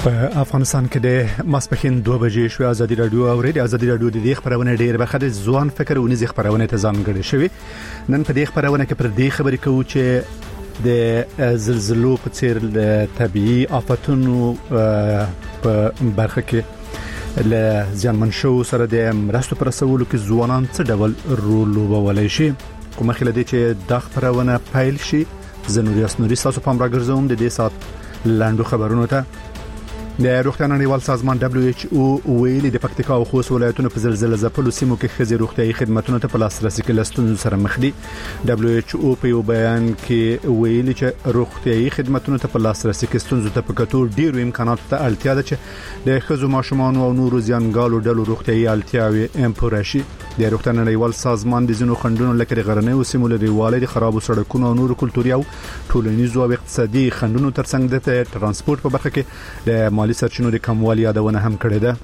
په افغانستان کې د ماسپښین 2 بجې شو. ازادي رادیو او ریډیو ازادي رادیو د دې خبرونه ډېر بخښه ځوان فکر او نيزي خبرونه ته ځانګړي شوی. نن په دې خبرونه کې پر دې خبرې کوو چې د زلزلو په څیر د طبيعي آفتونو په برخه کې له ځانمن شو سره د مرستو پر رسولو کې ځوانان څه ډول رول لوبولای شي. کومه خله دي چې د خبرونه پیل شي زنوریاس نوري تاسو په امر ګرځوم د دې سات لاندو خبرونو ته. د روغتیا نړیوال سازمان WHO ویلي د پکتیکا او خوست ولایتونو په زلزلې ځپلو سیمو کې خزي روغتيایي خدماتو ته په لاسرسي کې لستون سره مخ دي. WHO په یو بیان کې ویلي چې روغتيایي خدماتو ته په لاسرسي کې ستونزې ته په کتو ډیرو امکاناتو ته اړتیا ده چې د خزو ماشومان او نورو زیانګالو ډلو روغتيایي اړتیاوي امپورشي. د روغتیا نړیوال سازمان د زینو خندونو لکه غرنۍ سیمو لري والي خراب سړکونو او نورو کلتوري او ټولنیزو او اقتصادي خندونو ترڅنګ د ترانسپورت په برخه کې د مالی سرچینو د کموالي یادونه هم کړې ده.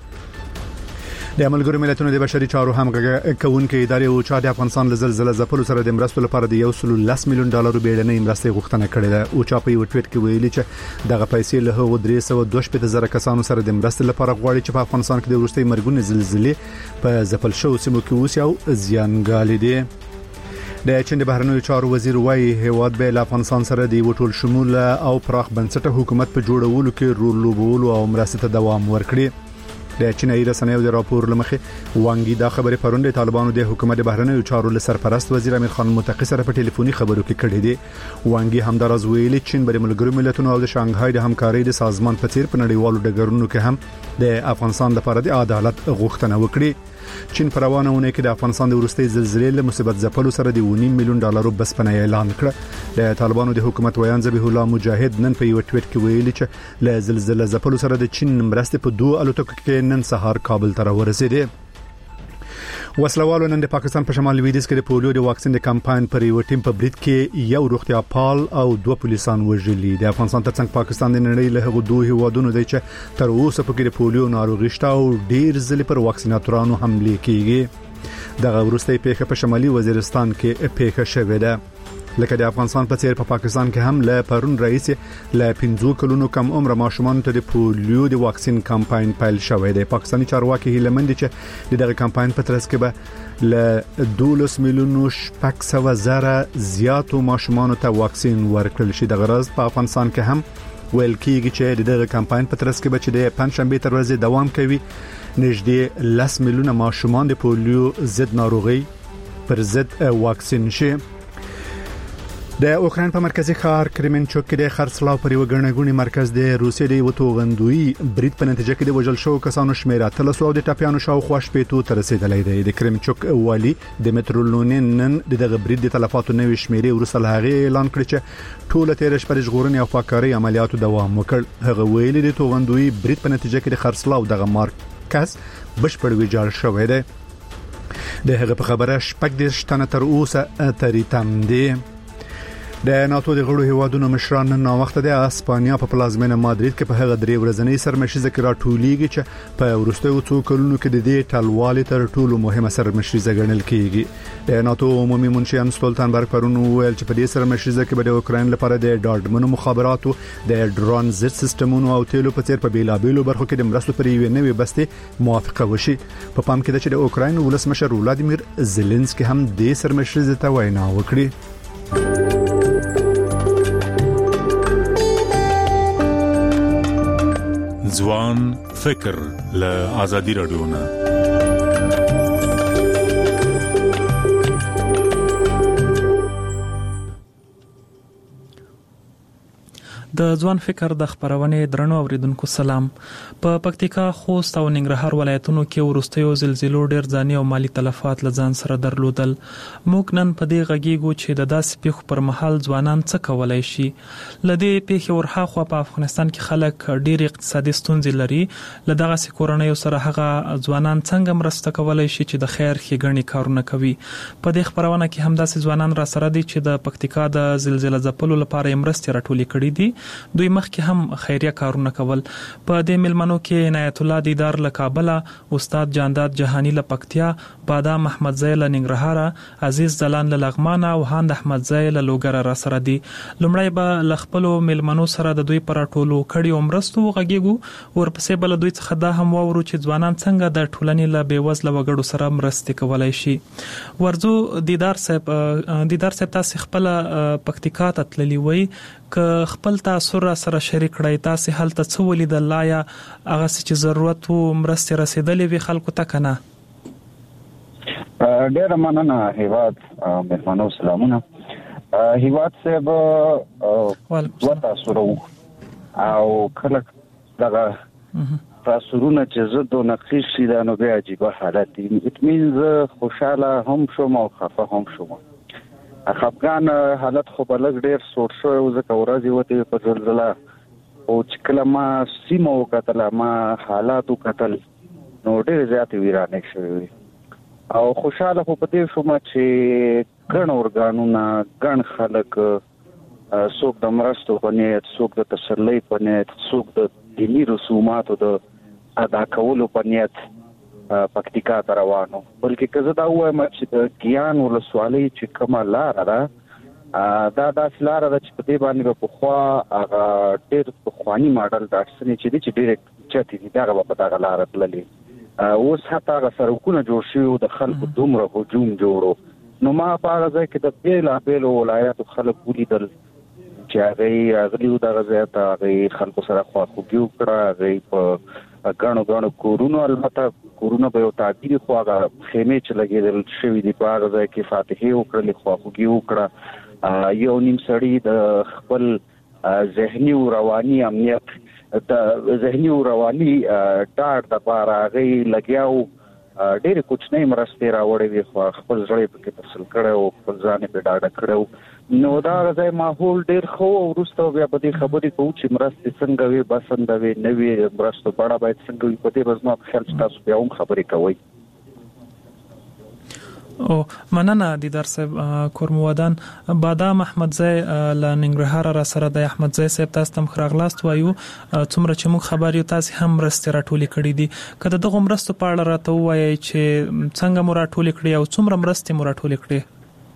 د ملګرو ملتونو د بشري چارو همغږي کوونکې ادارې او چا د افغانستان له زلزلې ځپلو سره د مرستو لپاره د $110 میلیون بیړنۍ مرستې غوښتنه کړې ده. او چا په یو ټویټ کې ویلي چې دغه پیسې له 322,000 کسانو سره د مرستې لپاره غواړي چې په افغانستان کې د وروستي مرګونې زلزلې په ځپل شو سیمو کې اوسي او زیانګالي دي. د چین د بهرنیو چارو وزیر وايي هیواد به له افغانستان سره د وټول شمول او پراخ بنسټه حکومت په جوړولو کې رول لوبولو او مرستې ته دوام ورکړي. د چینایي رسنیو د راپور لمخې وانګي دا خبره پروند د طالبانو د حکومت د بهرنیو چارو له سرپرست وزیر امیر خان متقی سره په ټلیفوني خبرو کې کړې دي. وانګي همدارز ویلي چین به ملګرو ملتونو او د شانګهای د همکارۍ د سازمان په څیر په نړیوالو ډګرونو کې هم د افغانستان لپاره د عدالت غوښتنه وکړي. چین په روانونه کې د افغانستان د ورستۍ زلزلې له مصیبت ځپلو سره د $1 میلیون بسپنه اعلان کړ. د طالبانو د حکومت ویان ذبیح الله مجاهد نن په یو ټویټ کې ویلي چې له زلزلې ځپلو سره د چین مرستې په 2 الوتکو کې نن سهار کابل ته ورسېدې. وسلوالو نن د پاکستان په شمال لویدیځ کې د پولیو د واکسین د کمپاین پر یو ټیم په برید کې یو روغتیا پال او 2 پولیسان وژلي. د افغانستان ترڅنګ پاکستان د نړۍ له هغو دوه هیوادونو دی چې تر اوسه په کې د پولیو ناروغي شته او ډیر ځلې پر واکسیناتورانو حمله کیږي. دغه ورستۍ پیښه په شمالي وزیرستان کې پیښه شوې ده. لکه د افغانستان په څیر په پاکستان کې هم له پرون رئیس له 15 کلونو کم عمر ماشومان ته د پولیو د واکسین کمپاین پیل شوې ده. پاکستاني چارواکي هیلمند چې دغه کمپاین په ترڅ کې به له 12 میلیون 800,000 زیاتو ماشومان ته واکسین ورکړل شي. د غرض په افغانستان کې هم ویل کېږي چې دغه کمپاین په ترڅ کې به چې د پنځشنبه تر ورځې دوام کوي نږدې 10 میلیونه ماشومان د پولیو ضد ناروغي پر ضد واکسین شي. د اوکرين په مرکزی ښار کرمنچوک کې د خرڅلاو پر یو غړنګونی مرکز د روسیې د وټوغندوی برید په نتیجه کې د وژل شو کسانو شمیر 300 او د ټاپیانو شاوخوا شپېتو تر رسیدلې دی. د کرمنچوک والی دمیترو لونین نن دغه برید د تلفاتو نوې شمیرې ورسره هغه اعلان کړ چې ټول تیر شپږ ژغورنې او پاکاري عملیاتو دوام وکړ. هغه ویلي د توغندوی برید په نتیجه کې د خرڅلاو دغه مرکز بشپړ ویجاړ شوی دی. د هغه په خبره شپږ د شتنه تر اوسه تریتم دی. د ناتو د غړو هیوادونو مشران نن وخت د اسپانیا په پلازمینه مادرید کې په هغه درې ورځنۍ سرمشریزه کې راټولیږي چې په ورستیو څو کلونو کې د دې ټلوالې تر ټولو مهمه سرمشریزه ګڼل کیږي. د ناتو عمومي منشي ستولتنبرګ پرون ویل چې په دې سرمشریزه کې به د اوکرين لپاره د ډاډمنو مخابراتو د ډرون ضد سیستمونو او تیلو په څیر په بیلابېلو برخو کې د مرستو پر یوې نوې بستې موافقه وشي. په پام کې ده چې د اوکرين ولسمشر ولادیمیر زيلنسکي هم د سرمشریزه ته وینا وکړي. ځوان فکر له ازادي رادیو نه د ځوان فکر د خبرونه درنو اوریدونکو سلام. په پکتیکا خوست او ننګرهار ولایتونو کې ورستیو زلزلو ډیر ځاني او مالی تلفات لزان سره درلودل. موږ نن په دې غږیږو چې د داسې پیښو پر مهال ځوانان څه کولای شي. لدې پیښې ورخه خو په افغانستان کې خلک ډیر اقتصادي ستونزې لري. لدغه سکورنۍ سره هغه ځوانان څنګه مرسته کولای شي چې د خیر ښېګڼې کارونه کوي. په دې خبرونه کې هم داسې ځوانان را سره دي چې د پکتیکا د زلزلې ځپلو لپاره مرستې راټولې کړې دي. دوی مخکې هم خیریه کارونه کول. په دې ملمنو کې عنایت الله دیدار له کابل، استاد جانداد جهانی له پکتیا، بادام احمدزی له ننګرهار، عزیز زلان له لغمان او هاند احمدزی له لوګر را سره دي. لومړی به ل خپل ملمنو سره د دوی پر ټولو کړي عمرستو غږیږو، ورپسې بل دوی څخه دا هم وورو چې ځوانان څنګه د ټولنې له بیوزله وګړو سره مرستې کولای شي. ورځو دیدار صاحب تاسو خپل پکتیکا ته تللی وای، که خپل تاسو را سره شریک کړئ، تاسو هلته څه ولیدل یا هغه چې ضرورت وو مرستې رسیدلې وي خلکو ته کنه؟ ډېر مننه هیواد مهمانو، سلامونه. هیواد صاحب وتا سره او کله دغه تاسورونه چې زه د نقشي د نو بیا عجیب حالت دي. it means خوشاله هم شوم او خفه هم شوم. خفګان حالت خو بلګ ډیر سوټ شو او زه کورازي وته په زلزلہ او چې کله ما سیمو کتل، ما حالاتو کتل، نو ډیر زیات ویرانه شوی او خوشاله خو په دې شوم چې ګڼ اورګانونه، ګڼ خلک، څوک د مرستو په نیت، څوک د تسلی په نیت، څوک د دینی رسوماتو د ادا کولو په نیت پکتیکا ته روانو. بلکې که زه دا وایم چې د ګیان ولسوالۍ چې کومه لاره ده دا داسې لاره ده چې په دې باندې به پخوا هغه ډېر پخواني ماډل د اټسنې چې دي چې ډېر چتې دي دغه به په دغه لاره تللې. اوس حتی هغه سړکونه جوړ شوي د خلکو دومره هجوم جوړو. نو ما په هغه ځای کې د بېلابېلو ولایاتو خلک ولیدل چې هغوی اغلي دغه ځای ته هغوی خلکو سره خواخوږي وکړه. هغوی په ګڼو کورونو، البته کورونه به یو تعبیر خو هغه خیمې چې لګېدل شوي دي په هغه ځای کې فاتحې وکړلې، خواخوږي وکړه. یو نیم سړی د خپل ذهني او رواني امنیت، د ذهني او رواني ډاډ دپاره هغوی لګیاو، ډېرې کوچنۍ مرستې راوړې وې، خو خپل زړه پکې تسل کړی او خپل ځان یې پرې ډاډه کړی و. نو دا ځای ماحول ډېر ښه و. وروسته بیا په دې خبرې کوو چې مرستې څنګه وي، بسنده وي، نه وي، مرستو بڼه باید څنګه وي. په دې به زما په خیال چې تاسو بیا هم خبرې کوئ. او مننه دیدار صاحب. کورمودان بادام احمدزی له ننګرهار را سره د احمدزی صاحب تاسو تم خراغلاست وایو، څومره چې موږ خبر یو تاسو هم مرستې راټولې کړې دي. که دغه مرستو په اړه راته ووایئ چې څنګه مو راټولې کړې او څومره مرستې مو راټولې کړې؟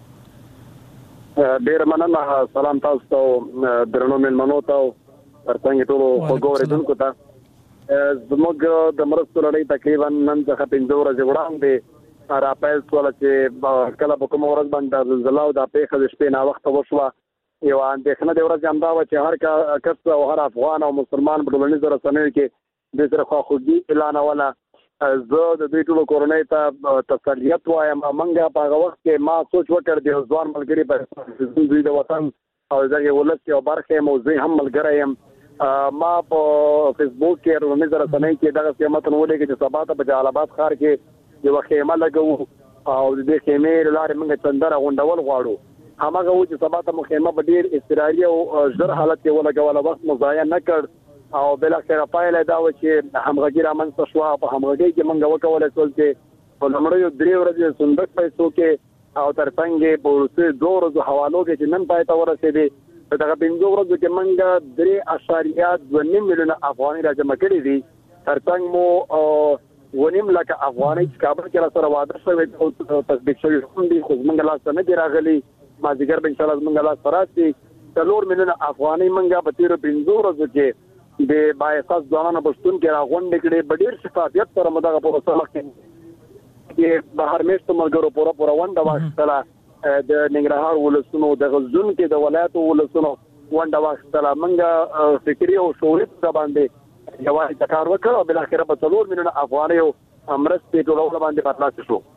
ډیر مننه. سلام تاسو ته، درنو مېلمنو ته، ترڅنګ ټولو خوږو اورېدونکو ته. زموږ د مرستو لړۍ تقریبا نن څخه 5 ورځې وړاندې را پیل شوله چې کله په کومه ورځ باندې زلزله او د پیښه د شپې ناوخته وشوه. یو اندېښنه د ورځې همدا وه چې هر کس او هر افغان او مسلمان په ټولنیزو رسنیو کې د سره خواخوږي اعلانوله. زه د دوی ټولو کورنۍ ته تسلیت وایم. موږ په هغه وخت کې ما سوچ وکړ د ځوان ملګري په دوی د وطن او دغه ولس یو برخه یم او زه هم ملګری یم. ما په فیسبوک کې ټولنیزو رسنیو کې دغه سیمتون ولېږه چې سبا ته په جلال آباد ښار کې یو خیمه لګو او د دې خیمې لارې موږ چندره غونډول غواړو. هماغه و چې سبا ته مو خیمه په ډېر اضطراري او ژر حالت کې ولګوله، وخت مو ضایع نه کړ او بالاخره پایله دا و چې همغږي رامنځته شوه. په همغږۍ کې موږ وکولی شول چې په لومړیو 3 ورځې صندوق پیسو کې او ترڅنګ یې په وروستیو 2 ورځو حوالو کې چې نن پای ته ورسېدې، په دغه 5 ورځو کې موږ 3.2 میلیونه افغانۍ راجمع کړي دي. ترڅنګ مو 1.5 لک افغانۍ چې کابل کې را سره واده شوی او تصدیق شوي هم دي، خو زموږ لاس ته نه دي راغلي. مازدیګر به انشاءالله زموږ لاس ته راشي. 4 میلیونه افغانۍ موږ په تېرو 5 ورځو کې د بااحساس ځوانانو په شتون کې راغونډې کړې. په ډېر شفافیت سره مو دغه پروسه مخکې بهر میشتو ملګرو پوره ونډه واخیستله. د ننګرهار ولسونو، د غزون کې د ولایتو ولسونو ونډه واخیستله. موږ فکري او شعوري څه باندې یوازې کار وکړ او بالاخره په 4 میلیونه افغانۍ مرستې ټولول باندې برلاسي شو.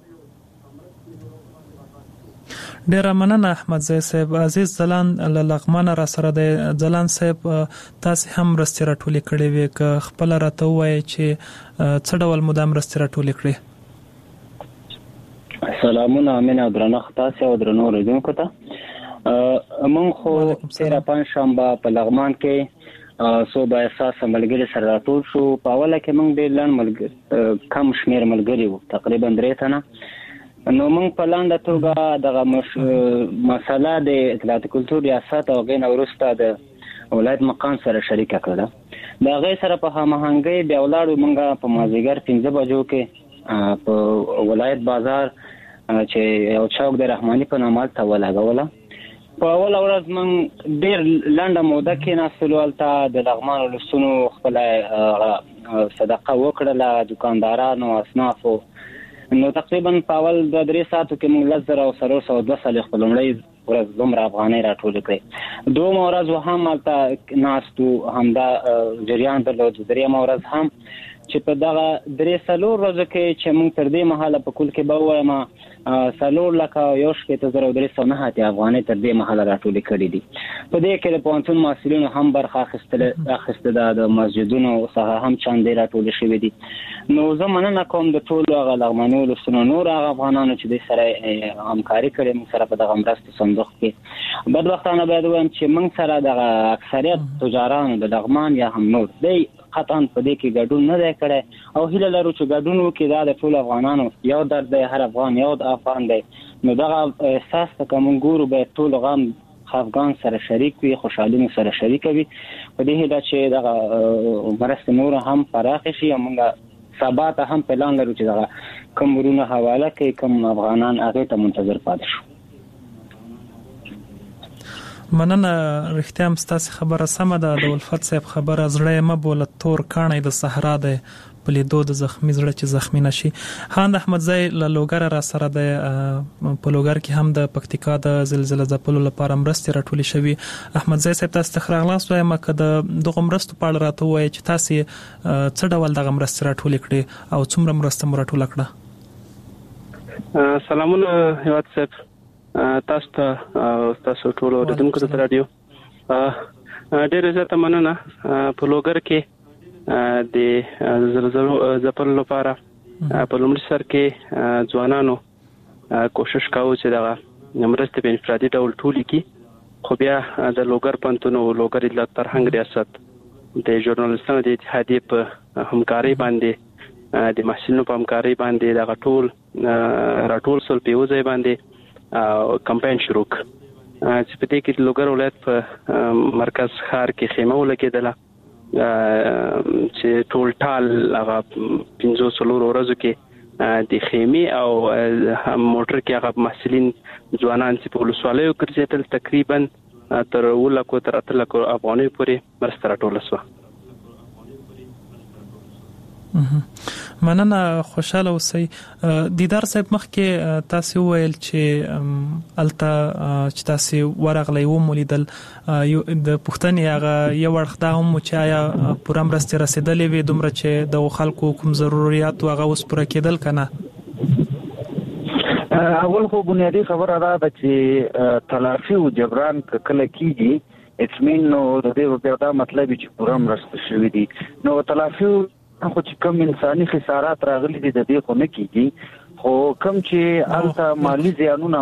ډیر مننه احمدزی صاحب. عزیز زلان له لغمان را سره د زلان صاحب تاسو هم مرستې راټولې کړې وې، که خپل راته وایي چې څه ډول مو د مرستې راټولې کړې؟ سلامونه امین او درنښت تاسو او درنو اوریدونکو ته. مونږ خو تیره پنځشنبه په لغمان کې سو با احساس ملګری سره راټول شو. په اوله کې مونږ ډېر لږ ملګری، کم شمیر ملګری وو، تقریبا 3 تنه. نو مونږ په لاندې توګه دغه مسله د اطلاعات کلتور ریاست او غین وروسته د ولایت مقام سره شریک کړل. دا غي سره په هماهنګي بیا ولاړو مونږه په مازیګر 15 بجو کې په ولایت بازار چې یو چوک د رحماني په نامه ته ولګوله. په اول ورځ مونږ ډېر لنډه موده کې ناسلوالته د لغمان ولسونو خپل صدقه وکړله دکاندارانو اصنافو. نو تقریبا په اول 3 ساعتو کې مونږ 10,302 خپل لومړی ورځ دومره افغانۍ راټول کړې. دوم ورځ هم هلته ناستو همدا جریان درلود. درېیم ورځ هم چې په دغه 3 ورځو کې چې مونږ تر دې مهاله په کل کې به ووایم 4,1,309 افغانۍ تر دې مهاله راټول کړې دي. په دې کې د پوهنتون محصلینو هم برخه اخیسته ده، د مسجدونو څخه هم چاندې راټول شوې دي. نو زه مننه کوم د ټولو هغه لغماني ولسونو نور هغه افغانانو چې دوی سره همکاري کړې موږ سره په دغه مرستې صندوق کې. بدبختانه باید ووایم چې موږ سره دغه اکثریت تجارانو د لغمان یا هم نور دی قطعا په دې کې ګډون نه دی کړی او هیله لرو چې ګډون وکړي. دا د ټولو افغانانو یو درد دی، هر افغان یو افغان دی. نو دغه احساس ته که موږ ګورو باید ټول غم افغان سره شریک وي، خوشحالي مو سره شریک وي. په دې هیله چې دغه مرستې نور هم پراخې شي او موږ سبا ته هم پلان لرو چې دغه کوم ورونه حواله کوي کوم افغانان هغې ته منتظر پاتې شو. مننه. رښتیا هم ستاسې خبره سمه ده. د الفت صاحب خبره زړه یې مه بوله تور کاڼی د صحرا دی په لیدو د زخمي زړه چې زخمي نشي. خان احمدزی له لوګر را سره د په لوګر کې هم د پکتیکا د زلزلې ځپلو لپاره مرستې راټولې شوي. احمدزی صاحب تاسو ته خراغلاس وایم که د دغه مرستو په اړه راته ووایئ چې تاسې څه ډول دغه مرستې راټولې کړې او څومره مرسته مو راټوله کړه. سلامونه هیواد صاحب، تاسو ته تاسو ټول اوریدونکو ته رادیو ډېر زیاته مننه. په لوګر کې د زلزلو ځپلو لپاره په لومړي سر کې ځوانانو کوشش کاوه چې دغه مرستې په انفرادي ډول ټولې کړي، خو بیا د لوګر پوهنتون او لوګر اطلاعات فرهنګ ریاست د ژورنالستانو د اتحادیې په همکارۍ باندې د محصلینو په همکارۍ باندې دغه ټول راټول سول په یو ځای باندې کمپاین شروع چې په دې کې د لوګر ولایت په مرکز ښار کې خیمه ولګېدله چې ټول ټال هغه 15 ورځو کې د خیمې او موټر کې هغه محصلین ځوانان چې په ولسوالیو ګرځېدل تقریبا تر 8 افغانۍ پورې مرسته راټوله شوه. مننه. خوشاله اوسئ. دیدار صاحب مخکې تاسو وویل چې الته چې تاسو ورغلی ومولیدل د پښتنې هغه یو ورخدا هم چې آیا پوره مرستې رسیدلې وي دومره چې د خلکو کوم ضرورت هغه اوس پوره کېدل کنه؟ اول خو بنیادی خبره ده چې تلافي او جبران کله کیږي اټمین نو د دې په مطلب چې پوره مرسته شوې دي. نو تلافي خو چې کم انساني خسارات راغلي دي د دې خو نه کیږي، خو کم چې الته مالی زیانونه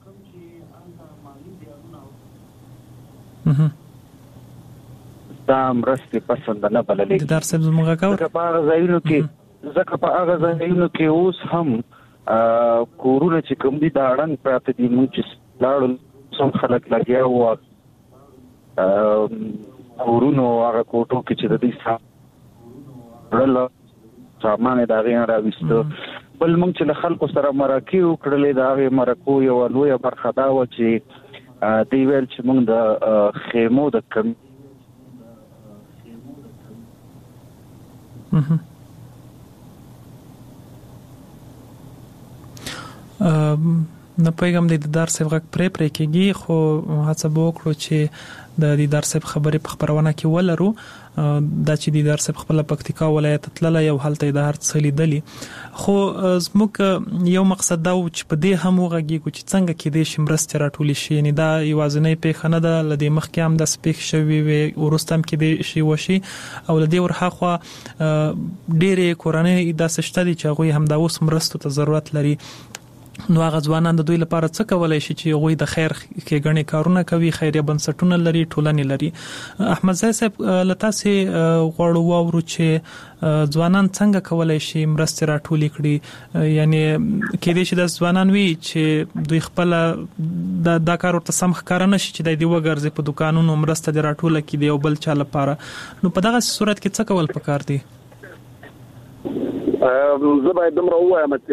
دا مرستې پسند نه بللې. در څه زموږه کاوه په هغه ځایونو کې اوس هم کورونه چې کوم دي دا اړن پراته دي. موږ چې لاړو څوم خلک لګیا وو کورونو هغه کوټو کې چې د دې سامان دا غیر راوستو. بل موږ چې خلکو سره مرکه وکړلې دا غي مرکو یو لوی برخه دا و چې دی ویل چې موږ د خیمو د کم نه پیغام د دیدار صاحب غږ پرې کېږي، خو هڅه وکړو چې د دیدار صاحب خبرې په خبرونه کې ولرو. دا چې دیدار صاحب خپل پکتیکا ولایت تللی یو حالت د هر څه لیدلی، خو زموږ یو مقصد دا و چې په دې هم وغږیږو چې څنګه کې د شمرستې راټولې شي. یعنی دا یوازینی پیښه نه ده، لدې مخکې هم د سپیښ شوی وي ورسته هم کې د شي وشي او لدې ورخوا ډېرې کورنۍ د سشته دي چې هغه هم د اوس مرستو ته ضرورت لري. نو هغه ځوانان د دوی لپاره څه کولای شي چې غوي د خیر کې غني کارونه کوي، خیریه بنسټونه لري، ټولنې لري. احمد زای صاحب لته سي غواړو واورو چې ځوانان څنګه کولای شي مرسته راټولې کړي، یعنی کې دې چې د ځوانان وی چې دوی خپل د کار ورته سم ښکار نه شي چې د دې وګرځي په دکانونو مرسته راټوله کړي یو بل چا لپاره. نو په دغه صورت کې څه کول پکار دي؟ زه باید دومره ووایم چې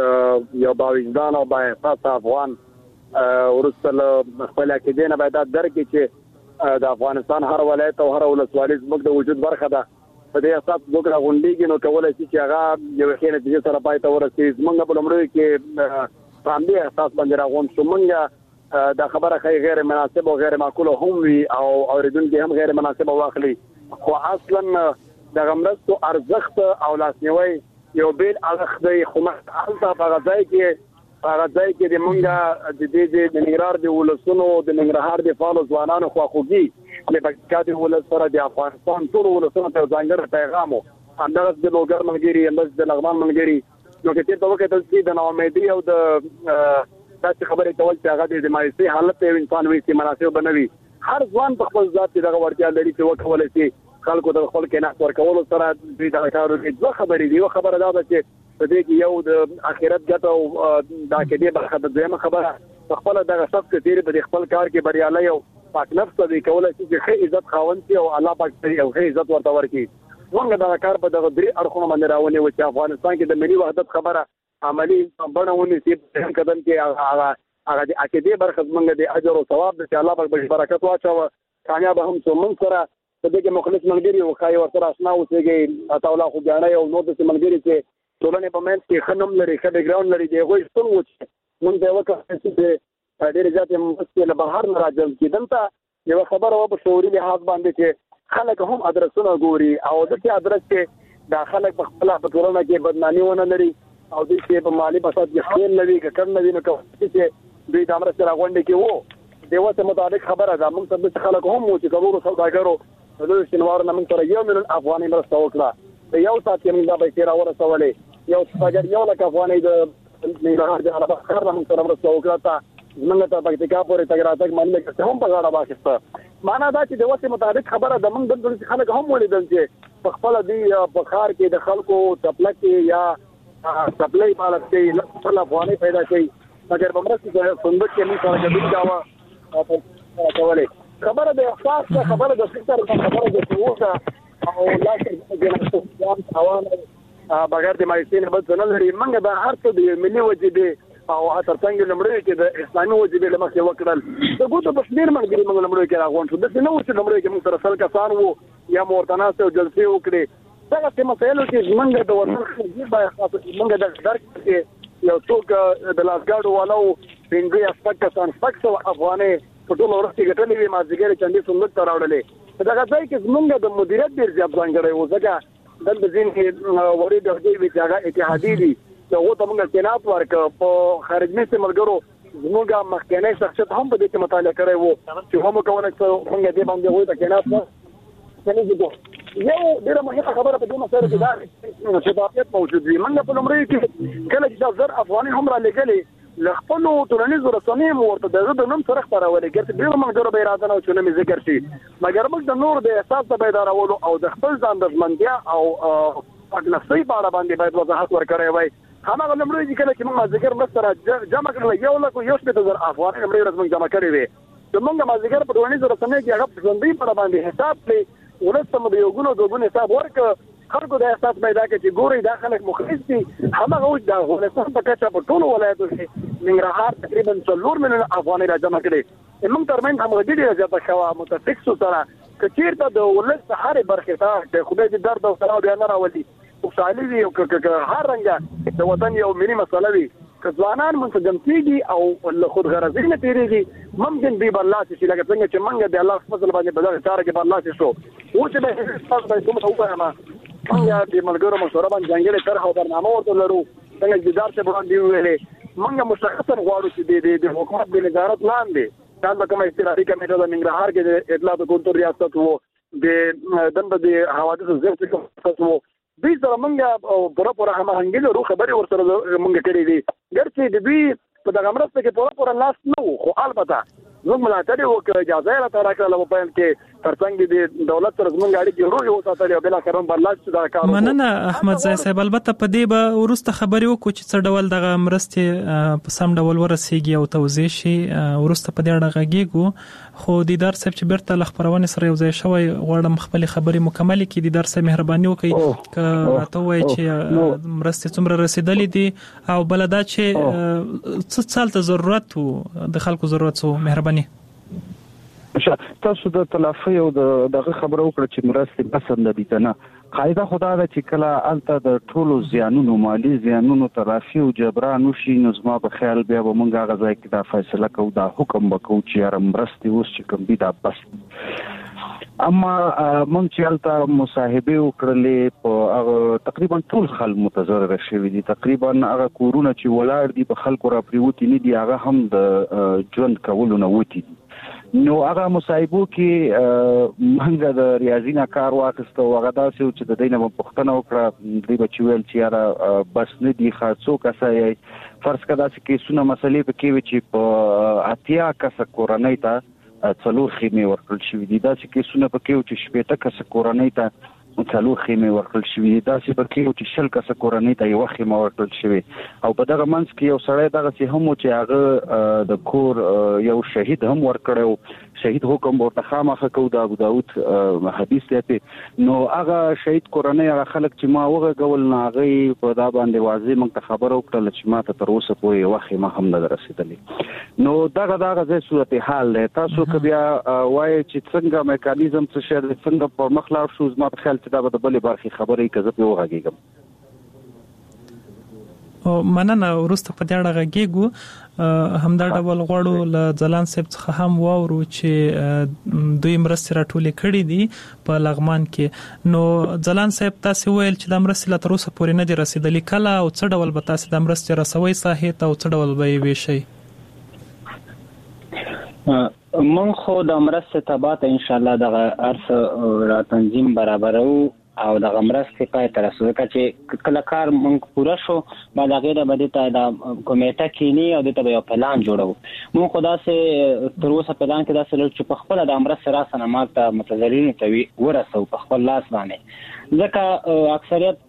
یو باوجدان او بااحساس افغان وروسته له خپل عقیدې نه باید درک کړي چې د افغانستان هر ولایت او هر ولسوالي زموږ د وجود برخه ده. په دې اساس موږ راغونډېږو نو کولای شي چې هغه یو ښه نتیجه سره پای ته ورسېږي. زموږ په لومړي کې په همدې اساس باندې راغونډ شو. موږ دا خبره غیر مناسب او غیر معقوله هم وي او اوریدونکي هم غیر مناسب واخلي، خو اصلا د غمرستو ارزښت او لاسنیوي یو بیل اړخ دی. خو هلته په غځای کې د مونږه د ننګرهار د ولسونو د ننګرهار د فعالو ځوانانو خواخوږي د پکتیا د ولس سره د افغانستان ټول ولسونو ته ځانګړی پیغام و. همدغه د لوګر ملګري، همدغه د لغمان ملګري، نو کې ته وکړل چې د ناامیدي او د تاسو خبرې کول چې هغه د مایوسي حالت یو انسان وي چې مناسب بنوي. هر ځوان په خپل ذات دغه ورتیا لري چې وکولای شي خلکو د خپل کې نه ورکول سره دوی دا کارو کې دوه خبرې دي. یو خبره دا ده چې په دې کې یو د اخرت ګټه او دا کې دې برخه د دویمه خبره خپل دغه شخص چې تیر په خپل کار کې بریالي او پاک نفس دی کولای شي چې ښه عزت خاوند شي او الله پاک یې او ښه عزت ورته ورکړي. موږ دا کار په دغه درې اړخونو باندې راونی و چې افغانستان کې د ملي وحدت خبره عملی بڼونه سي په قدم کې هغه د عقیدې برخه موږ د اجر او ثواب د الله پاک برکت واچو کامیاب هم څو موږ سره په دې کې مخلص ملګری او خای ورته آشنا اوسېږي اته الله خو ګاڼه او نو د ملګری چې ټولنې په منځ کې خنم لري، ښه بیک ګراوند لري، دی غوښ ټول و چې موږ دا وکړو چې ډېر ځاتې مستي له بهر نه راځم کېدم ته یو خبره و په شعوري لحاظ باندې چې خلک هم ادرسونه ګوري او د دې ادرس کې دا خلک په خپل په ټولنه کې بدنامي ونه لري او د دې په مالی بساط کې خیر لري کړه نه ویني چې دوی د امر سره غونډه کې وو دیو ته مطابق خبره ده. موږ ته خلک هم و چې کورو سوداګرو د شنوار نه موږ سره 1 مليون افغاني مرسته وکړه. یو سات کې موږ دا به تیر ورسولې یو څنګه یو لک افغاني د ننګرهار د عربه خبر موږ سره مرسته وکړه. موږ ته پکتیکا پورې تګراتک باندې کې هم په غاړه واخیسته. معنا دا چې د وخت مطابق خبره د موږ د خلک هم ولیدل چې په خپل دی په خار کې د خلکو تپلکې یا سپلای مالک کې خپل افغاني پیدا کړي مګر بمرسته صندوق کې موږ سره جدي کاوه او کولې خبره د احساس خبره د فکر خبره د شعور او لاسر جناسو اوان بغیر د مایسین بل څه نه لري. موږ د هر څه د ملي وجیبه او ترڅنګ لمړی کې د اسلامي وجیبه لمخې وکړل د ګوتو په شمیر ملګری موږ لمړی کې راغون شو. د نو چې لمړی کې موږ سره سل کسان وو یا مورتناسه او جلسې وکړي. دا څه مسایلو چې موږ د وطن خدمت خاصه موږ د درک کې یو څوک د لاسګاډو والو پنځه اسپک کسان فکسو افغاني په ټول ورته ګټلې وي ما ځګر چندې صندوق ته راوړلې. دا ځای کې موږ د مدیریت ډیر ځاب ځانګړی و ځکه د ځین کې وړي د دې وی ځای اتحادی دي نو ته موږ تناپ ورک په خارجي سیملګرو موږ مخکنی شخصیت هم په دې کې مطالعه کړی وو چې هم کوونه چې موږ دې باندې وایو ته تناپ نه یو ډیره مهمه خبره په دې مسله کې دا چې شفافیت موجود وي. موږ په لومړی کې کله چې زر افغاني هم را لګلې لخپل ټولنیزو رسنیو ورته د نوم سره خبرولې ګرځي ډیره موږ ډیره به اراده نه چې نوم ذکر شي مګر موږ د نور د احساس د بیدارولو او د خپل ځان د ځمنتیا او اګنسي په اړه باندې باید وضاحت ورکړی وای. هغه لمړی چې کله چې موږ ذکر مستر جمع کړل یو لکه یو شپږ زر افغاني لمړی رسمي جمع کړی وي. موږ ما ذکر په ټولنیزو رسنیو کې هغه ژوندۍ په باندې حساب کړي ولستم د یو ګونو دوه حساب ورک خلکو د احساس پیدا کړي چې ګوري داخله مخلص دي هغه اوس د ولستم په کچه په ټولو ولایتو کې ننګرهار تقریبا 4 مليون افغاني را جمع کړي. موږ ترمن هم غوډي راځه په شوا متفق سره کچیرته د ولست هر برخه ته د خدای د درد او سلام بیان راولي او سالي او هر رنګه د وطن یو ملي مسله وي ځوانان منسجم کیږي او له خود غرضی نه تیریږي ممکن دی بالله چې لکه څنګه چې منګه د الله فضل باندې بدل کار کې بالله شو او چې به تاسو به کوم څه وکړم منګه د ملګرو مشوره باندې ځانګړي طرح او برنامه ورته لرو څنګه جدار څه باندې ویلې منګه مشخصا غواړو چې د حکومت د نظارت لاندې دا کومه استراتیژي کمیټه د ننګرهار کې د اطلاعات کنټرول ریاست وو د دنده د حوادثو زیات څه وو دې سره منګه پوره هماهنګي له خبري ورسره منګه کړې دي ګرځي د دوی په دغه مرسته کې پوره لاس نه وو خو البته زموږ ملاتړ وکړ اجازه راته راکړه په پاین کې ترڅنګ د دولت سره زموږ اړیکې روغې وساتلې او بل اخرون برلاس دا کار مننه احمد زای صاحب البته په دې به ورسته خبرې وکړو چې څه ډول دغه مرستې په سم ډول ورسیږي او توزیع شي ورسته په دې اړه غږیږو خو دیدار صاحب چې بیرته لخبرونه سره یو ځای شوی غواړم خپل خبرې مکمل کړي دیدار صاحب مهرباني وکړي که راته وایي چې مرستې څومره رسیدلې دي او بلدا چې څه څالته ضرورت وو د خلکو ضرورت وو مهرباني تاسو د تلافي او دغه خبرو وکړه چې مرستې بسنده دي کنه قاعده خدا ده چې کله الته د ټولو زیانونو مالی زیانونو تلافي او جبران وشي نو زما په خیال بیا به مونږ هغه ځای کې دا فیصله کوو دا حکم وکړو چې مرستې اوس چې کوم دي دا بس اما مونږ چې الته مصاحبه وکړلې په هغه تقریبا ټول خلک متضرر شوي دي تقریبا هغه کورونه چې ولاړ دي په خلکو را پریوتی نه دي هغه هم د ژوند کولو نه وتی دي نو هغه مصاحبو کې منګه د ریاضي نه کار واخیسته او هغه داسې چې د دینه په پښتنه وکړه دوی بچی ویل چې یاره بس نه دی خاصو کسای فرض کړه چې څونه مسلې په کې چې په اتیا کس کورنۍ ته څلور خیمه ورکړل شوې دي دا چې څونه په کې چې شپېته کس کورنۍ ته څلور خیمه ورکړل شوې دي دا چې په کې چې شل کس کورنۍ ته یو خیمه ورکړل شوې او په دغه منځ کې یو سړی دغه چې هم چې هغه د کور یو شهید هم ورکړو شهید حکم ورته خامخه کو د ابو داود حدیث دی نو هغه شهید کورنۍ هغه خلک چې ما وغه غول ناغي په دا باندې واضح موږ خبر وکړل چې ما ته تر اوسه پورې واخې ما هم نه رسیدلې نو دغه ځای صورت حال دی تاسو که بیا وایي چې څنګه میکانیزم څه شی څنګه په مخ لاړ شو زما په خیال چې دا به د بلې برخې خبرې کزه په وغږیږم او مننه ورسته په دې اړه غږیږو همدا ډول غواړو ل ځلان صاحب څخه هم واورو چې دوی مرستې راټولې کړې دي په لغمان کې نو ځلان صاحب تاسو ویل چې د مرستې لا تر اوسه پورې نه دي رسیدلې کله او څه ډول به تاسو د مرستې رسوي ساحې ته او څه ډول به یې وشي من خو د مرستې تبات ان شاء الله د ارث را تنظیم برابرو او د مرستې پای تر رسول چې کله کار مونږ پوره شو بعد هغه د بده ته د کمیټه کینی او د ته یو پلان جوړو مونږ خدا سه تر اوسه پلان کې دا سره چې په خپل د مرستې را سنمات ته متضررین ته ورسو په خپل لاس باندې ځکه اکثریت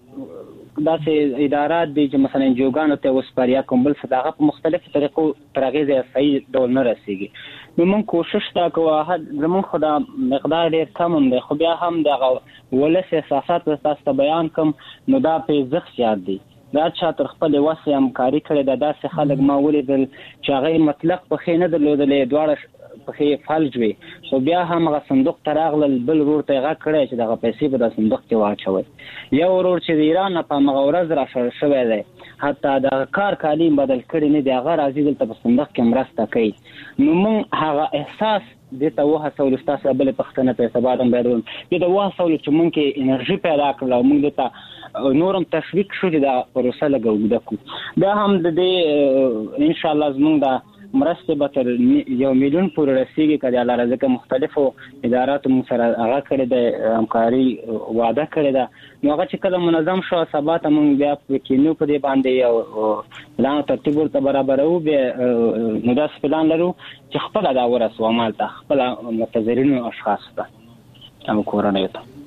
داسې ادارات دي چې مثلا جوګانو ته وسپاریا کومبل صداقت په مختلفو طریقو ترغیزه صحیح ډول نه رسیږي نو موږ کوشش تا کوو زموږ خدا مقدار ډیر کم هم دی خو بیا هم دغه ولس احساسات تاسو ته بیان کوم نو دا په زخ یاد دي دا چې تر خپل وسه همکاري کړې د داسې خلک ما ولیدل چې هغه مطلق په خینه درلودلې دواړه په فلج وي خو بیا هم هغه صندوق تراغل بل ورور ته هغه کړی چې دغه پیسې په صندوق کې واچوي یو ورور چې د ایران په مغورز را شوی دی حتی د کار کالیم بدل کړي نه دی هغه راځي دلته په صندوق کې مرسته کوي نو موږ هغه احساس د ته وه سول تاسو بل پښتنه په سبا هم بیرون د وه سول چې مونږ کې انرژي پیدا کړل او موږ ته نورم تشویق شو د پروسه لګو دکو دا هم د دې ان شاء الله زموږ د مرسته به تر 1 میلیون پورې رسیدي کله الله رزق مختلفو اداراتو سره هغه کړی د همکاري وعده کړی دا نو هغه چې کله منظم شو سبات موږ بیا کینو په دې باندې یو پلان ترتیب ورته برابرو به نو دا پلان لرو چې خپل دا ورسو عمل ته خپل متضررین اشخاص ته هم کورنۍ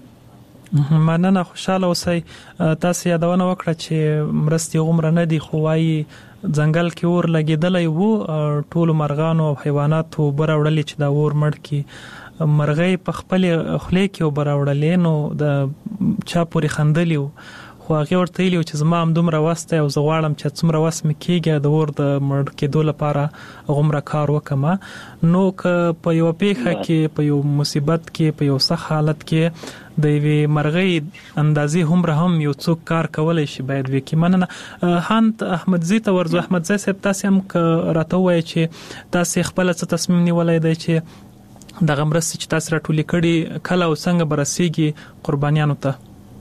ته مننه خوشاله اوسئ تاسو یادونه وکړه چې مرستې غومره نه دي خو وايي ځنګل کې اور لګیدلې وو ټول مرغانو او حیواناتو براوړلې چې دا اور مړ کی مرغۍ په خپل خله کې براوړلې نو د چا پوری خندلې خو هغه ورته ویل چې زما هم دومره واسطه او زغواړم چې څومره واس مکیږي د ور د مړ کېدو لپاره غومره کار وکما نو که په یو پیخه کې په یو مصیبت کې په یو سخت حالت کې د وی مرغۍ اندازې هم یو څوک کار کولای شي باید وکي مننه هانت احمد زی ته ورزو احمد زی صاحب تاسو هم راته وایي چې تاسو خپل څه تصمیم نیولای دی چې د غمرسي چې تاسو راټولې کړي کله او څنګه برسيږي قربانيانو ته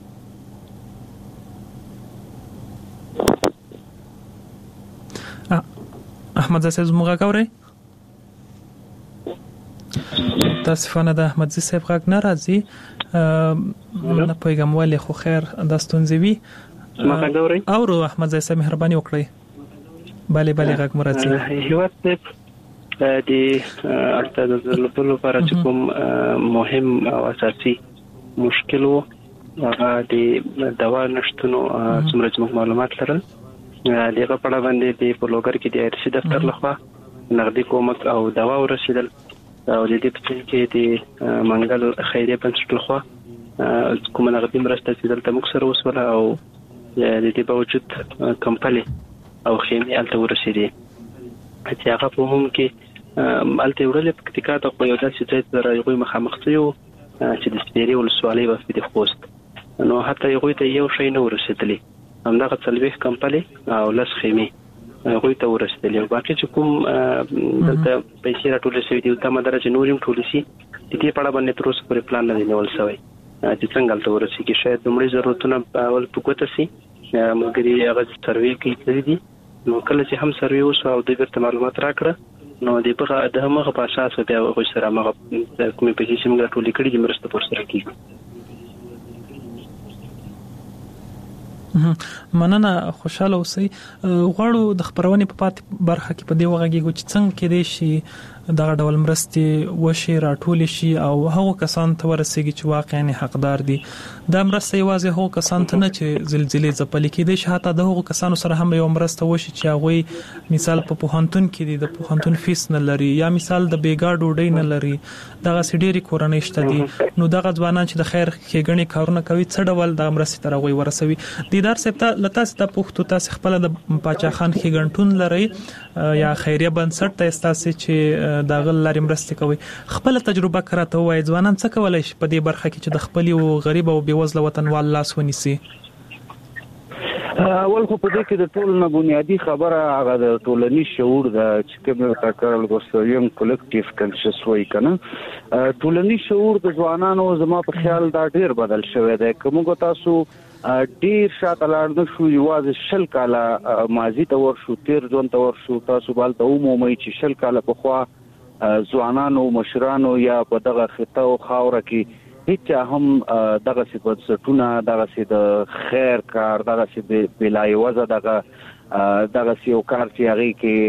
احمد زی صاحب زموږه کوي تاسفانه د احمد زی صاحب غږ نه راځي نه پیغام ولې خو خیر داستون زوی او احمد زی صاحب مهرباني وکړئ bale غږ مراتي هیواد د اړتیا د درلودلو لپاره چې کوم مهم او اساسي مشکل وو هغه د دوا نشټونو څومره چې معلومات لرل دغه په اړه باندې د پلوګر کې د ارشي دفتر لخوا نقدي کومک او دوا ورسېدل او د دې په کې د منګل خیریه بنسټ لخوا کوم نقدي مرسته چې دلته موږ سره وسوله او د دې په وجود کمپلي او خیمه الته ورسېدي چې هغه په هم کې الته وړلې پکتیکا ته په یو داسې ځای ته راغوي مخامخ یو چې د سپیري ولسوالۍ په دې خوست نو حتی یو ته یو شی نه ورسېدلی همدغه څلويخ کمپلي او لس خیمه هغه ته ورسېدلی او باقي چې کوم دلته پیسې راټولې شوې دي تمه درجه نورم ټولې شي د دې په اړه باندې تر اوسه پورې پلان نه نیول شوی چې څنګه ته ورسېږي شاید دومره ضرورتونه اول پکوته سي مګر هغه سروې کې دي نو کله چې هم سروې وشو او د بیرته معلومات راکړه نو د هغه په اساس بیا غوښ سره هغه کومې پیسې چې موږ ټولې کړې دي مرسته پر سره کیږي. مننه خوشاله اوسئ. غواړو د خبرونې په پات برخه کې په دې وغږیږو چې څنګه کې دي شي دا ډول مرستې وشي راټول شي او هغه کسان ته ورسېږي چې واقعا حقدار دي. دا مرسته یوازې هغه کسان ته نه چې زلزلې ځپل کېدي شي حتی د هغه کسانو سره هم یو مرسته وشي چې هغه مثال په پوهنتون کې دي د پوهنتون فیس نه لري یا مثال د بیګا ډوډۍ نه لري دغه سډيري کورنۍ شته دي نو دغه ځوانان چې د خیر ښېګڼې کارونه کوي څه ډول د مرستې تر هغه ورسوي. دیدار صاحب لته ست پوښتو تاسو خپل د پاچا خان ښېګڼتون لري یا خیریه بنسټ ته تاسو چې دا غل لري مرسته کوي خپل تجربه کراته وای ځوانان څه کولای شي په دې برخه کې چې د خپل او غریب او بیوزله وطنوال لاس ونیسي. اول خو په دې کې د ټول نه بنیادی خبره هغه د ټولنیز شعور د چې کوم تکرار ګوستویم کلیکټیو کنشس وای کنه ټولنیز شعور د ځوانانو زما په خیال دا ډیر بدل شوی دی. کومه تاسو ډیر شاته لاړ نه شو یوازې شل کاله ماضی ته ورشو تیر ځون ته ورشو تاسو بل ته عمومي چې شل کاله په خوا ځوانانو مشرانو یا په دغه خطه او خاوره کې هیڅ هم دغه صفتونه دغه د خیر کار دغه بلای وزه دغه یو کار چې هغه